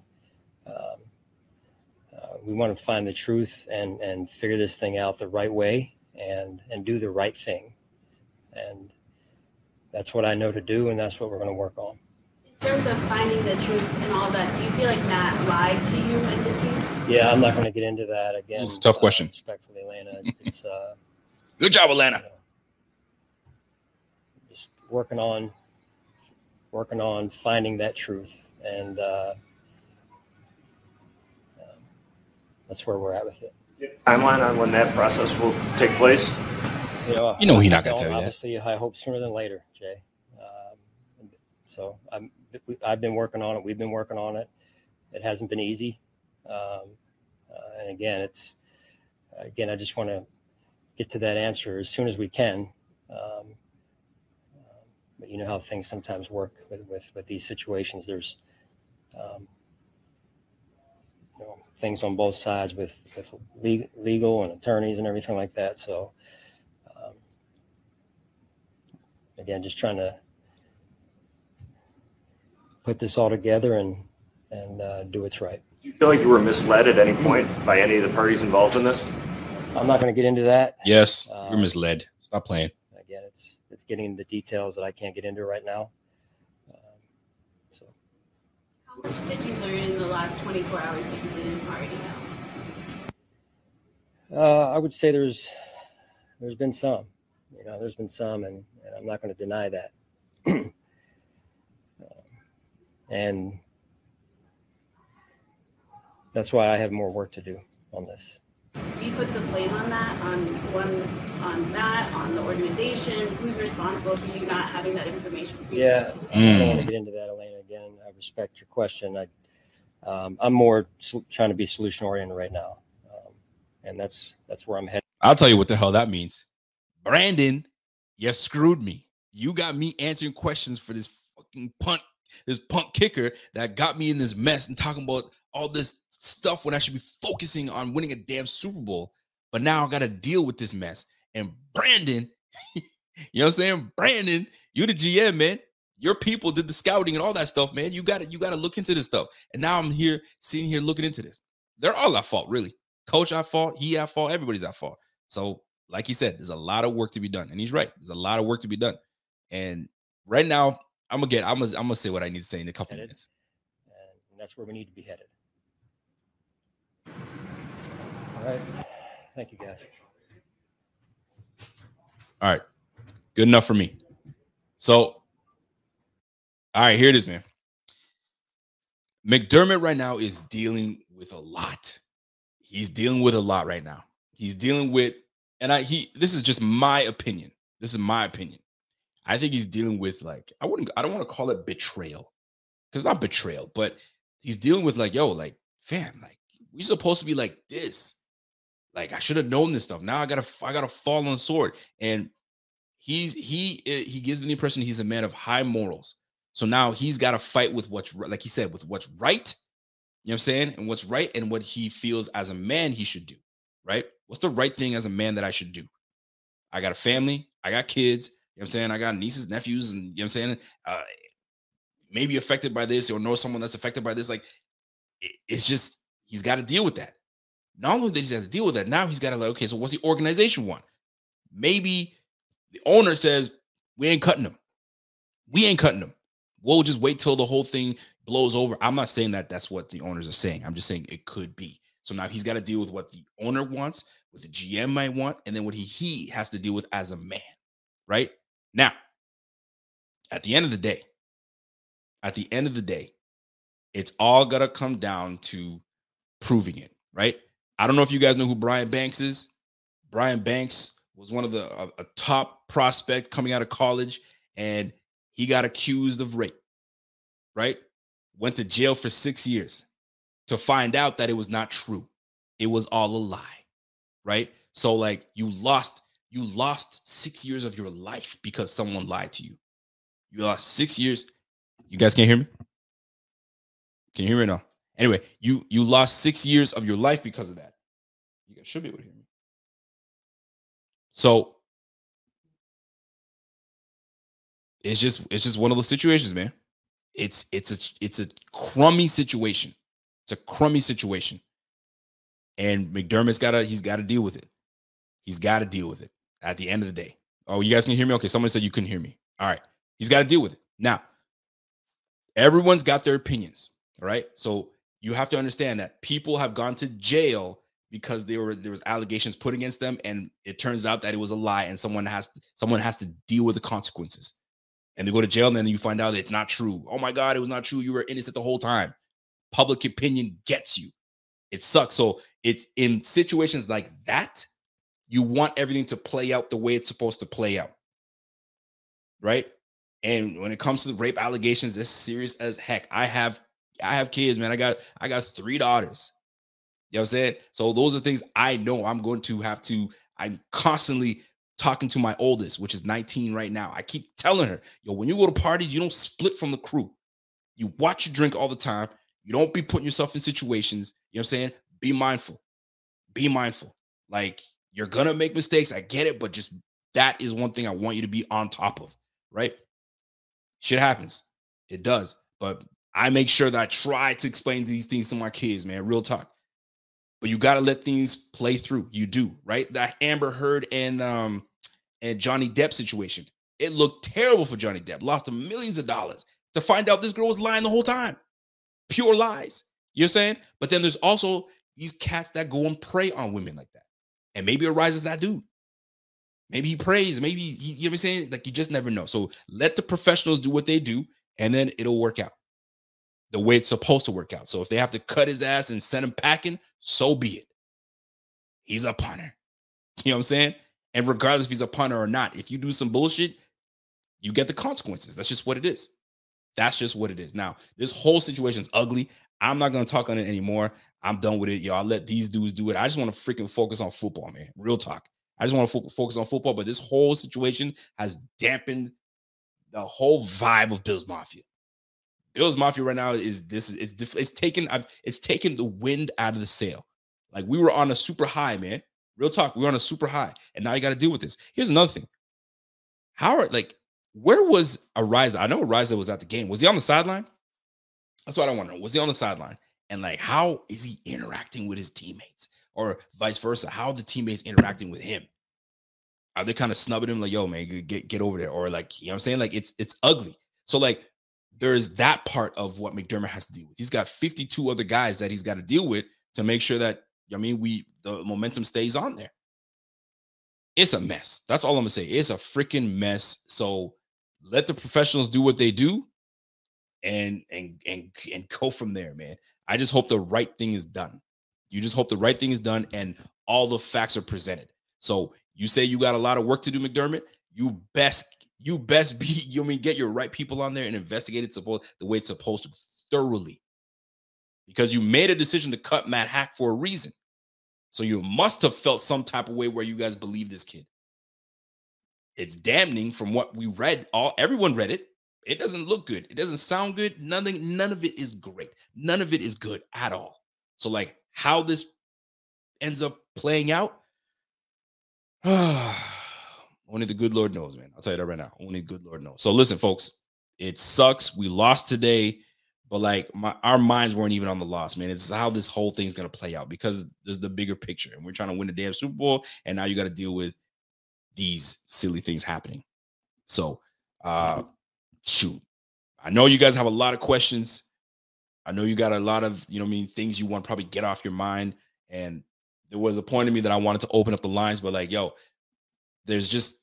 [SPEAKER 7] we want to find the truth and figure this thing out the right way and do the right thing. And that's what I know to do, and that's what we're going to work on.
[SPEAKER 10] In terms of finding the truth and all that, do you feel like Matt lied to you and the team?
[SPEAKER 7] Yeah, I'm not going to get into that again.
[SPEAKER 5] It's a tough question.
[SPEAKER 7] Respectfully, Elena. It's
[SPEAKER 5] good job, Elena.
[SPEAKER 7] Just working on finding that truth, and that's where we're at with it.
[SPEAKER 8] Timeline on when that process will take place?
[SPEAKER 5] He's not going to tell you
[SPEAKER 7] obviously, I hope sooner than later, Jay. So I've been working on it. We've been working on it. It hasn't been easy. And again, I just want to get to that answer as soon as we can. But you know how things sometimes work with these situations. There's things on both sides with legal and attorneys and everything like that. So again, just trying to put this all together and do what's right.
[SPEAKER 8] Do you feel like you were misled at any point by any of the parties involved in this?
[SPEAKER 7] I'm not going to get into that.
[SPEAKER 5] Yes, you're misled. Stop playing.
[SPEAKER 7] Again, it's getting into the details that I can't get into right now.
[SPEAKER 10] How much did you learn in the last 24 hours that you didn't already know?
[SPEAKER 7] I would say there's been some. There's been some, and I'm not going to deny that. And that's why I have more work to do on this.
[SPEAKER 10] Do you put the blame on that, on the organization? Who's responsible for you not having that information?
[SPEAKER 7] Yeah, I don't want to get into that, Elena. Again, I respect your question. I'm more trying to be solution oriented right now, and that's where I'm headed.
[SPEAKER 5] I'll tell you what the hell that means. Brandon, You screwed me. You got me answering questions for this fucking punk kicker that got me in this mess and talking about all this stuff when I should be focusing on winning a damn Super Bowl. But now I got to deal with this mess. And Brandon, you know what I'm saying? Brandon, you the GM, man. Your people did the scouting and all that stuff, man. You got to look into this stuff. And now I'm here, sitting here looking into this. They're all at fault, really. Coach at fault, he at fault, everybody's at fault. So, like he said, there's a lot of work to be done. And he's right. There's a lot of work to be done. And right now, I'm gonna say what I need to say in a couple minutes.
[SPEAKER 7] And that's where we need to be headed. All right. Thank you, guys.
[SPEAKER 5] All right. Good enough for me. So, all right, here it is, man. McDermott right now is dealing with a lot. He's dealing with a lot right now. He's dealing with, and this is just my opinion. This is my opinion. I think he's dealing with, like, I don't want to call it betrayal, because it's not betrayal, but he's dealing with, like, yo, like, fam, like, we're supposed to be like this. Like, I should have known this stuff. Now I gotta fall on the sword. And he gives me the impression he's a man of high morals. So now he's got to fight with what's, like he said, with what's right. You know what I'm saying? And what's right and what he feels as a man he should do, right? What's the right thing as a man that I should do? I got a family. I got kids. You know what I'm saying? I got nieces, nephews, and you know what I'm saying? Maybe affected by this or know someone that's affected by this. Like, it's just, he's got to deal with that. Not only does he have to deal with that, now he's got to, like, okay, so what's the organization want? Maybe the owner says, we ain't cutting him. We ain't cutting him. We'll just wait till the whole thing blows over. I'm not saying that that's what the owners are saying. I'm just saying it could be. So now he's got to deal with what the owner wants, what the GM might want, and then what he has to deal with as a man, right? Now, at the end of the day, it's all got to come down to proving it, right? I don't know if you guys know who Brian Banks is. Brian Banks was one of a top prospect coming out of college, and he got accused of rape, right? Went to jail for 6 years to find out that it was not true. It was all a lie, right? So, like, you lost 6 years of your life because someone lied to you. You lost 6 years. You guys can't hear me? Can you hear me now? Anyway, you lost 6 years of your life because of that. You guys should be able to hear me. So it's just one of those situations, man. It's a crummy situation. It's a crummy situation. And McDermott's he's got to deal with it. He's got to deal with it at the end of the day. Oh, you guys can hear me? Okay, someone said you couldn't hear me. All right. He's got to deal with it. Now, everyone's got their opinions, all right? So you have to understand that people have gone to jail because there was allegations put against them, and it turns out that it was a lie, and someone has to deal with the consequences. And they go to jail, and then you find out it's not true. Oh my God, it was not true. You were innocent the whole time. Public opinion gets you. It sucks. So it's in situations like that, you want everything to play out the way it's supposed to play out, right? And when it comes to the rape allegations, it's serious as heck. I have kids, man. I got 3 daughters. You know what I'm saying? So those are things I know I'm constantly talking to my oldest, which is 19 right now. I keep telling her, yo, when you go to parties, you don't split from the crew. You watch your drink all the time. You don't be putting yourself in situations. You know what I'm saying? Be mindful. Be mindful. Like, you're going to make mistakes. I get it. But just that is one thing I want you to be on top of, right? Shit happens. It does. But I make sure that I try to explain these things to my kids, man. Real talk. But you got to let things play through. You do, right? That Amber Heard and Johnny Depp situation. It looked terrible for Johnny Depp. Lost him millions of dollars to find out this girl was lying the whole time. Pure lies. You know what I'm saying? But then there's also these cats that go and prey on women like that. And maybe it rises that dude. Maybe he prays. Maybe he, you know what I'm saying? Like, you just never know. So let the professionals do what they do, and then it'll work out the way it's supposed to work out. So if they have to cut his ass and send him packing, so be it. He's a punter. You know what I'm saying? And regardless if he's a punter or not, if you do some bullshit, you get the consequences. That's just what it is. That's just what it is. Now, this whole situation is ugly. I'm not going to talk on it anymore. I'm done with it. Yo, I'll let these dudes do it. I just want to freaking focus on football, man. Real talk. I just want to focus on football. But this whole situation has dampened the whole vibe of Bills Mafia. Bills Mafia right now it's taken the wind out of the sail. Like, we were on a super high, man. Real talk, we were on a super high, and now you got to deal with this. Here's another thing. Where was Araiza? I know Araiza was at the game. Was he on the sideline? That's what I want to know. Was he on the sideline? And like, how is he interacting with his teammates, or vice versa? How are the teammates interacting with him? Are they kind of snubbing him like, yo, man, get over there? Or like, you know what I'm saying? Like, it's ugly. So like, there's that part of what McDermott has to deal with. He's got 52 other guys that he's got to deal with to make sure that, the momentum stays on there. It's a mess. That's all I'm gonna say. It's a freaking mess. So let the professionals do what they do and go from there, man. I just hope the right thing is done. You just hope the right thing is done and all the facts are presented. So you say you got a lot of work to do, McDermott. You best be, get your right people on there and investigate it the way it's supposed to, thoroughly. Because you made a decision to cut Matt Hack for a reason. So you must have felt some type of way where you guys believe this kid. It's damning from what we read. Everyone read it. It doesn't look good. It doesn't sound good. None of it is great. None of it is good at all. So like, how this ends up playing out, only the good Lord knows, man. I'll tell you that right now. Only good Lord knows. So listen, folks, it sucks. We lost today. But like, our minds weren't even on the loss, man. It's how this whole thing's going to play out, because there's the bigger picture, and we're trying to win the damn Super Bowl. And now you got to deal with these silly things happening. So, shoot, I know you guys have a lot of questions. I know you got a lot of, things you want to probably get off your mind. And there was a point in me that I wanted to open up the lines, but like, yo, there's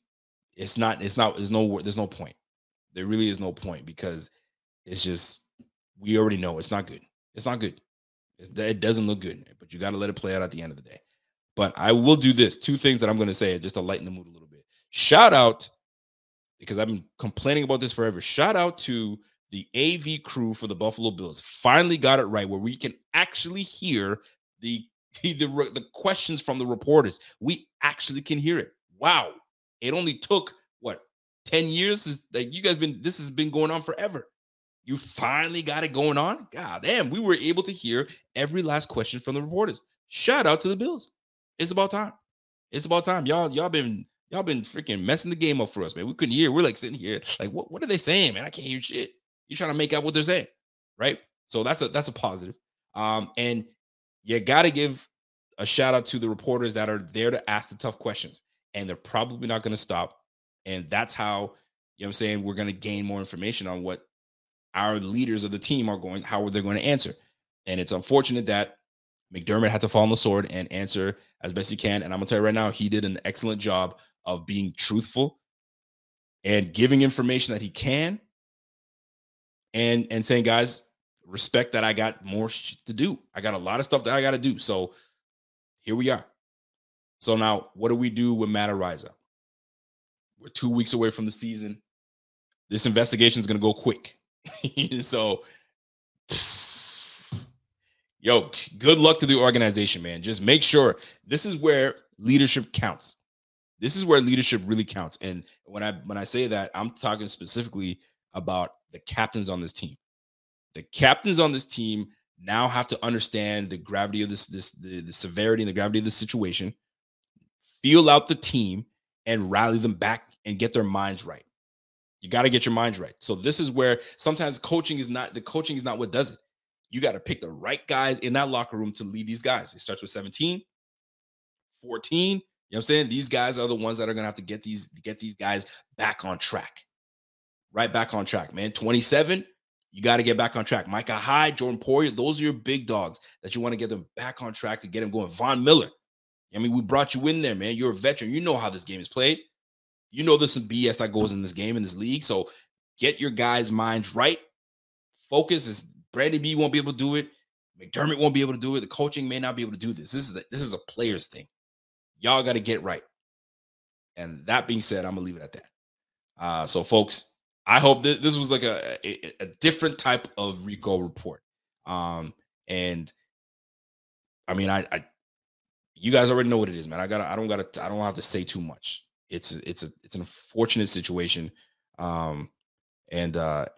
[SPEAKER 5] no point. There really is no point, because it's just, we already know it's not good. It's not good. It doesn't look good, but you got to let it play out at the end of the day. But I will do this. 2 things that I'm going to say just to lighten the mood a little bit. Shout out, because I've been complaining about this forever. Shout out to the AV crew for the Buffalo Bills. Finally got it right, where we can actually hear the questions from the reporters. We actually can hear it. Wow. It only took 10 years? This has been going on forever. You finally got it going on? God damn, we were able to hear every last question from the reporters. Shout out to the Bills. It's about time. It's about time. Y'all been freaking messing the game up for us, man. We couldn't hear. We're like sitting here like, what are they saying, man? I can't hear shit. You're trying to make out what they're saying, right? So that's a positive. And you got to give a shout out to the reporters that are there to ask the tough questions, and they're probably not going to stop. And that's how, we're going to gain more information on what our leaders of the team how they're going to answer. And it's unfortunate that McDermott had to fall on the sword and answer as best he can. And I'm gonna tell you right now, he did an excellent job of being truthful and giving information that he can, and saying, guys, respect that I got more to do. I got a lot of stuff that I got to do. So here we are. So now, what do we do with Matt Araiza? We're 2 weeks away from the season. This investigation is going to go quick. So, yo, good luck to the organization, man. Just make sure this is where leadership counts. This is where leadership really counts. And when I say that, I'm talking specifically about the captains on this team. The captains on this team now have to understand the gravity of the severity and the gravity of the situation, feel out the team, and rally them back and get their minds right. You got to get your minds right. So this is where sometimes coaching is not what does it. You got to pick the right guys in that locker room to lead these guys. It starts with 17, 14. You know what I'm saying? These guys are the ones that are going to have to get these guys back on track. Right back on track, man. 27, you got to get back on track. Micah Hyde, Jordan Poyer, those are your big dogs that you want to get them back on track to get them going. Von Miller. I mean, we brought you in there, man. You're a veteran. You know how this game is played. You know there's some BS that goes in this game, in this league. So get your guys' minds right. Focus. Is Brandon B won't be able to do it. McDermott won't be able to do it. The coaching may not be able to do this. This is a player's thing. Y'all got to get right. And that being said, I'm going to leave it at that. So, folks, I hope this was like a different type of Rico report. And, I mean, You guys already know what it is, man. I don't have to say too much. It's an unfortunate situation. And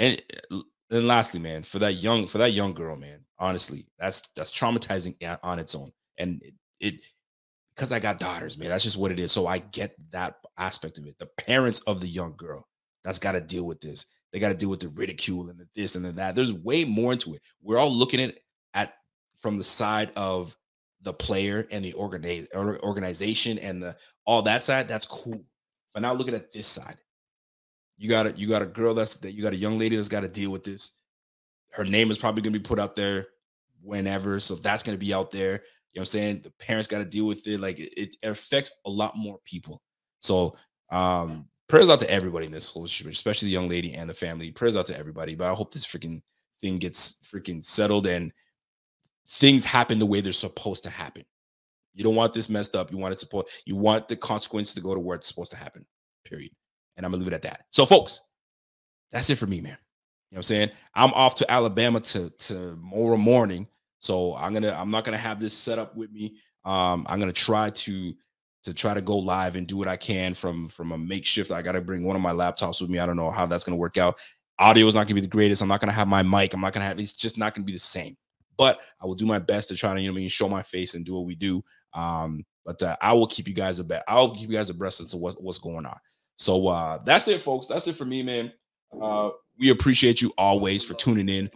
[SPEAKER 5] lastly, man, for that young girl, man, honestly, that's traumatizing on its own. And it because I got daughters, man, that's just what it is. So I get that aspect of it. The parents of the young girl that's got to deal with this. They got to deal with the ridicule and the this and the that. There's way more into it. We're all looking at it from the side of the player and the organization and all that side. That's cool. But now looking at this side, you got a girl you got a young lady that's got to deal with this. Her name is probably going to be put out there whenever. So that's going to be out there. You know what I'm saying? The parents got to deal with it. Like it affects a lot more people. So prayers out to everybody in this whole situation, especially the young lady and the family. Prayers out to everybody. But I hope this freaking thing gets freaking settled and things happen the way they're supposed to happen. You don't want this messed up. You want the consequence to go to where it's supposed to happen. Period. And I'm gonna leave it at that. So, folks, that's it for me, man. You know what I'm saying? I'm off to Alabama tomorrow morning. So I'm not gonna have this set up with me. I'm gonna try to go live and do what I can from a makeshift. I gotta bring one of my laptops with me. I don't know how that's gonna work out. Audio is not gonna be the greatest. I'm not gonna have my mic. It's just not gonna be the same. But I will do my best to try to show my face and do what we do. But I will keep you guys abreast as to what's going on. So that's it, folks. That's it for me, man. We appreciate you always for tuning in.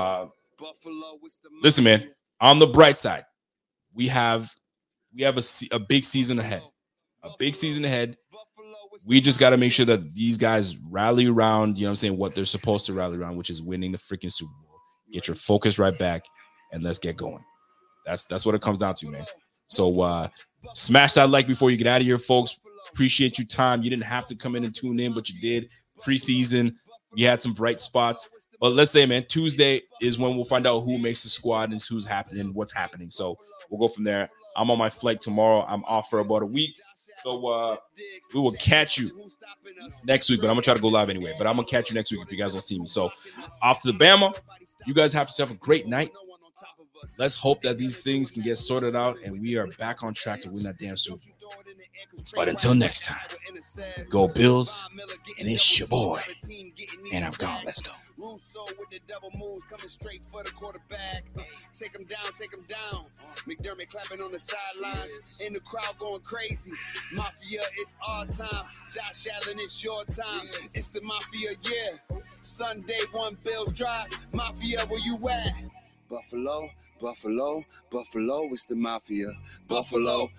[SPEAKER 5] Listen, man, on the bright side, we have a big season ahead. A big season ahead. We just got to make sure that these guys rally around, what they're supposed to rally around, which is winning the freaking Super Bowl. Get your focus right back and let's get going. That's what it comes down to, man. So smash that like before you get out of here, folks. Appreciate your time. You didn't have to come in and tune in, but you did. Preseason, we had some bright spots. But let's say, man, Tuesday is when we'll find out who makes the squad and who's happening, what's happening. So we'll go from there. I'm on my flight tomorrow. I'm off for about a week. So we will catch you next week, but I'm going to try to go live anyway. But I'm going to catch you next week if you guys don't see me. So off to the Bama. You guys have yourself a great night. Let's hope that these things can get sorted out and we are back on track to win that damn Super Bowl. But until next time, go Bills, and it's your boy, and I'm gone. Let's go.
[SPEAKER 4] Russo with the double moves coming straight for the quarterback. Take him down. McDermott clapping on the sidelines. In the crowd going crazy. Mafia, it's our time. Josh Allen, it's your time. It's the Mafia, yeah. Sunday, 1 Bills Drive. Mafia, where you at? Buffalo, it's the Mafia. Buffalo,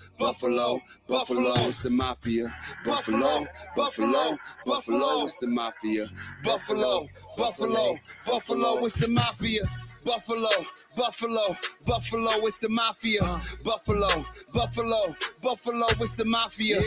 [SPEAKER 4] it's the Mafia. Buffalo, it's the Mafia. Buffalo, it's the Mafia. Buffalo, it's the Mafia. Buffalo, it's the Mafia.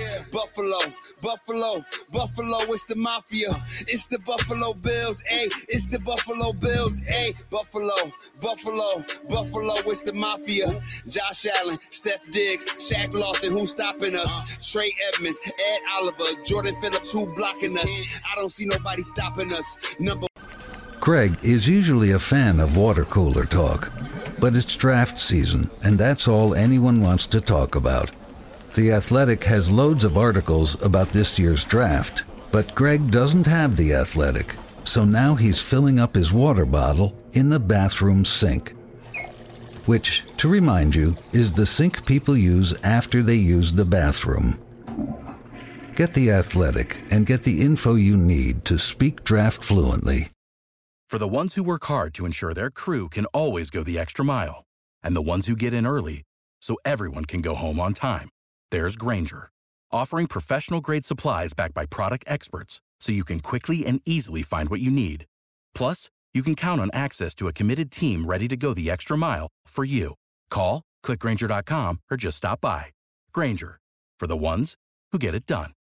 [SPEAKER 4] Buffalo, it's the Mafia. It's the Buffalo Bills, it's the Buffalo Bills, Buffalo, it's the Mafia. Josh Allen, Steph Diggs, Shaq Lawson, who's stopping us? Trey Edmonds, Ed Oliver, Jordan Phillips, who blocking us? I don't see nobody stopping us.
[SPEAKER 1] Greg is usually a fan of water cooler talk, but it's draft season, and that's all anyone wants to talk about. The Athletic has loads of articles about this year's draft, but Greg doesn't have The Athletic, so now he's filling up his water bottle in the bathroom sink, which, to remind you, is the sink people use after they use the bathroom. Get The Athletic and get the info you need to speak draft fluently.
[SPEAKER 12] For the ones who work hard to ensure their crew can always go the extra mile, and the ones who get in early so everyone can go home on time, there's Grainger, offering professional-grade supplies backed by product experts so you can quickly and easily find what you need. Plus, you can count on access to a committed team ready to go the extra mile for you. Call, click Grainger.com, or just stop by. Grainger, for the ones who get it done.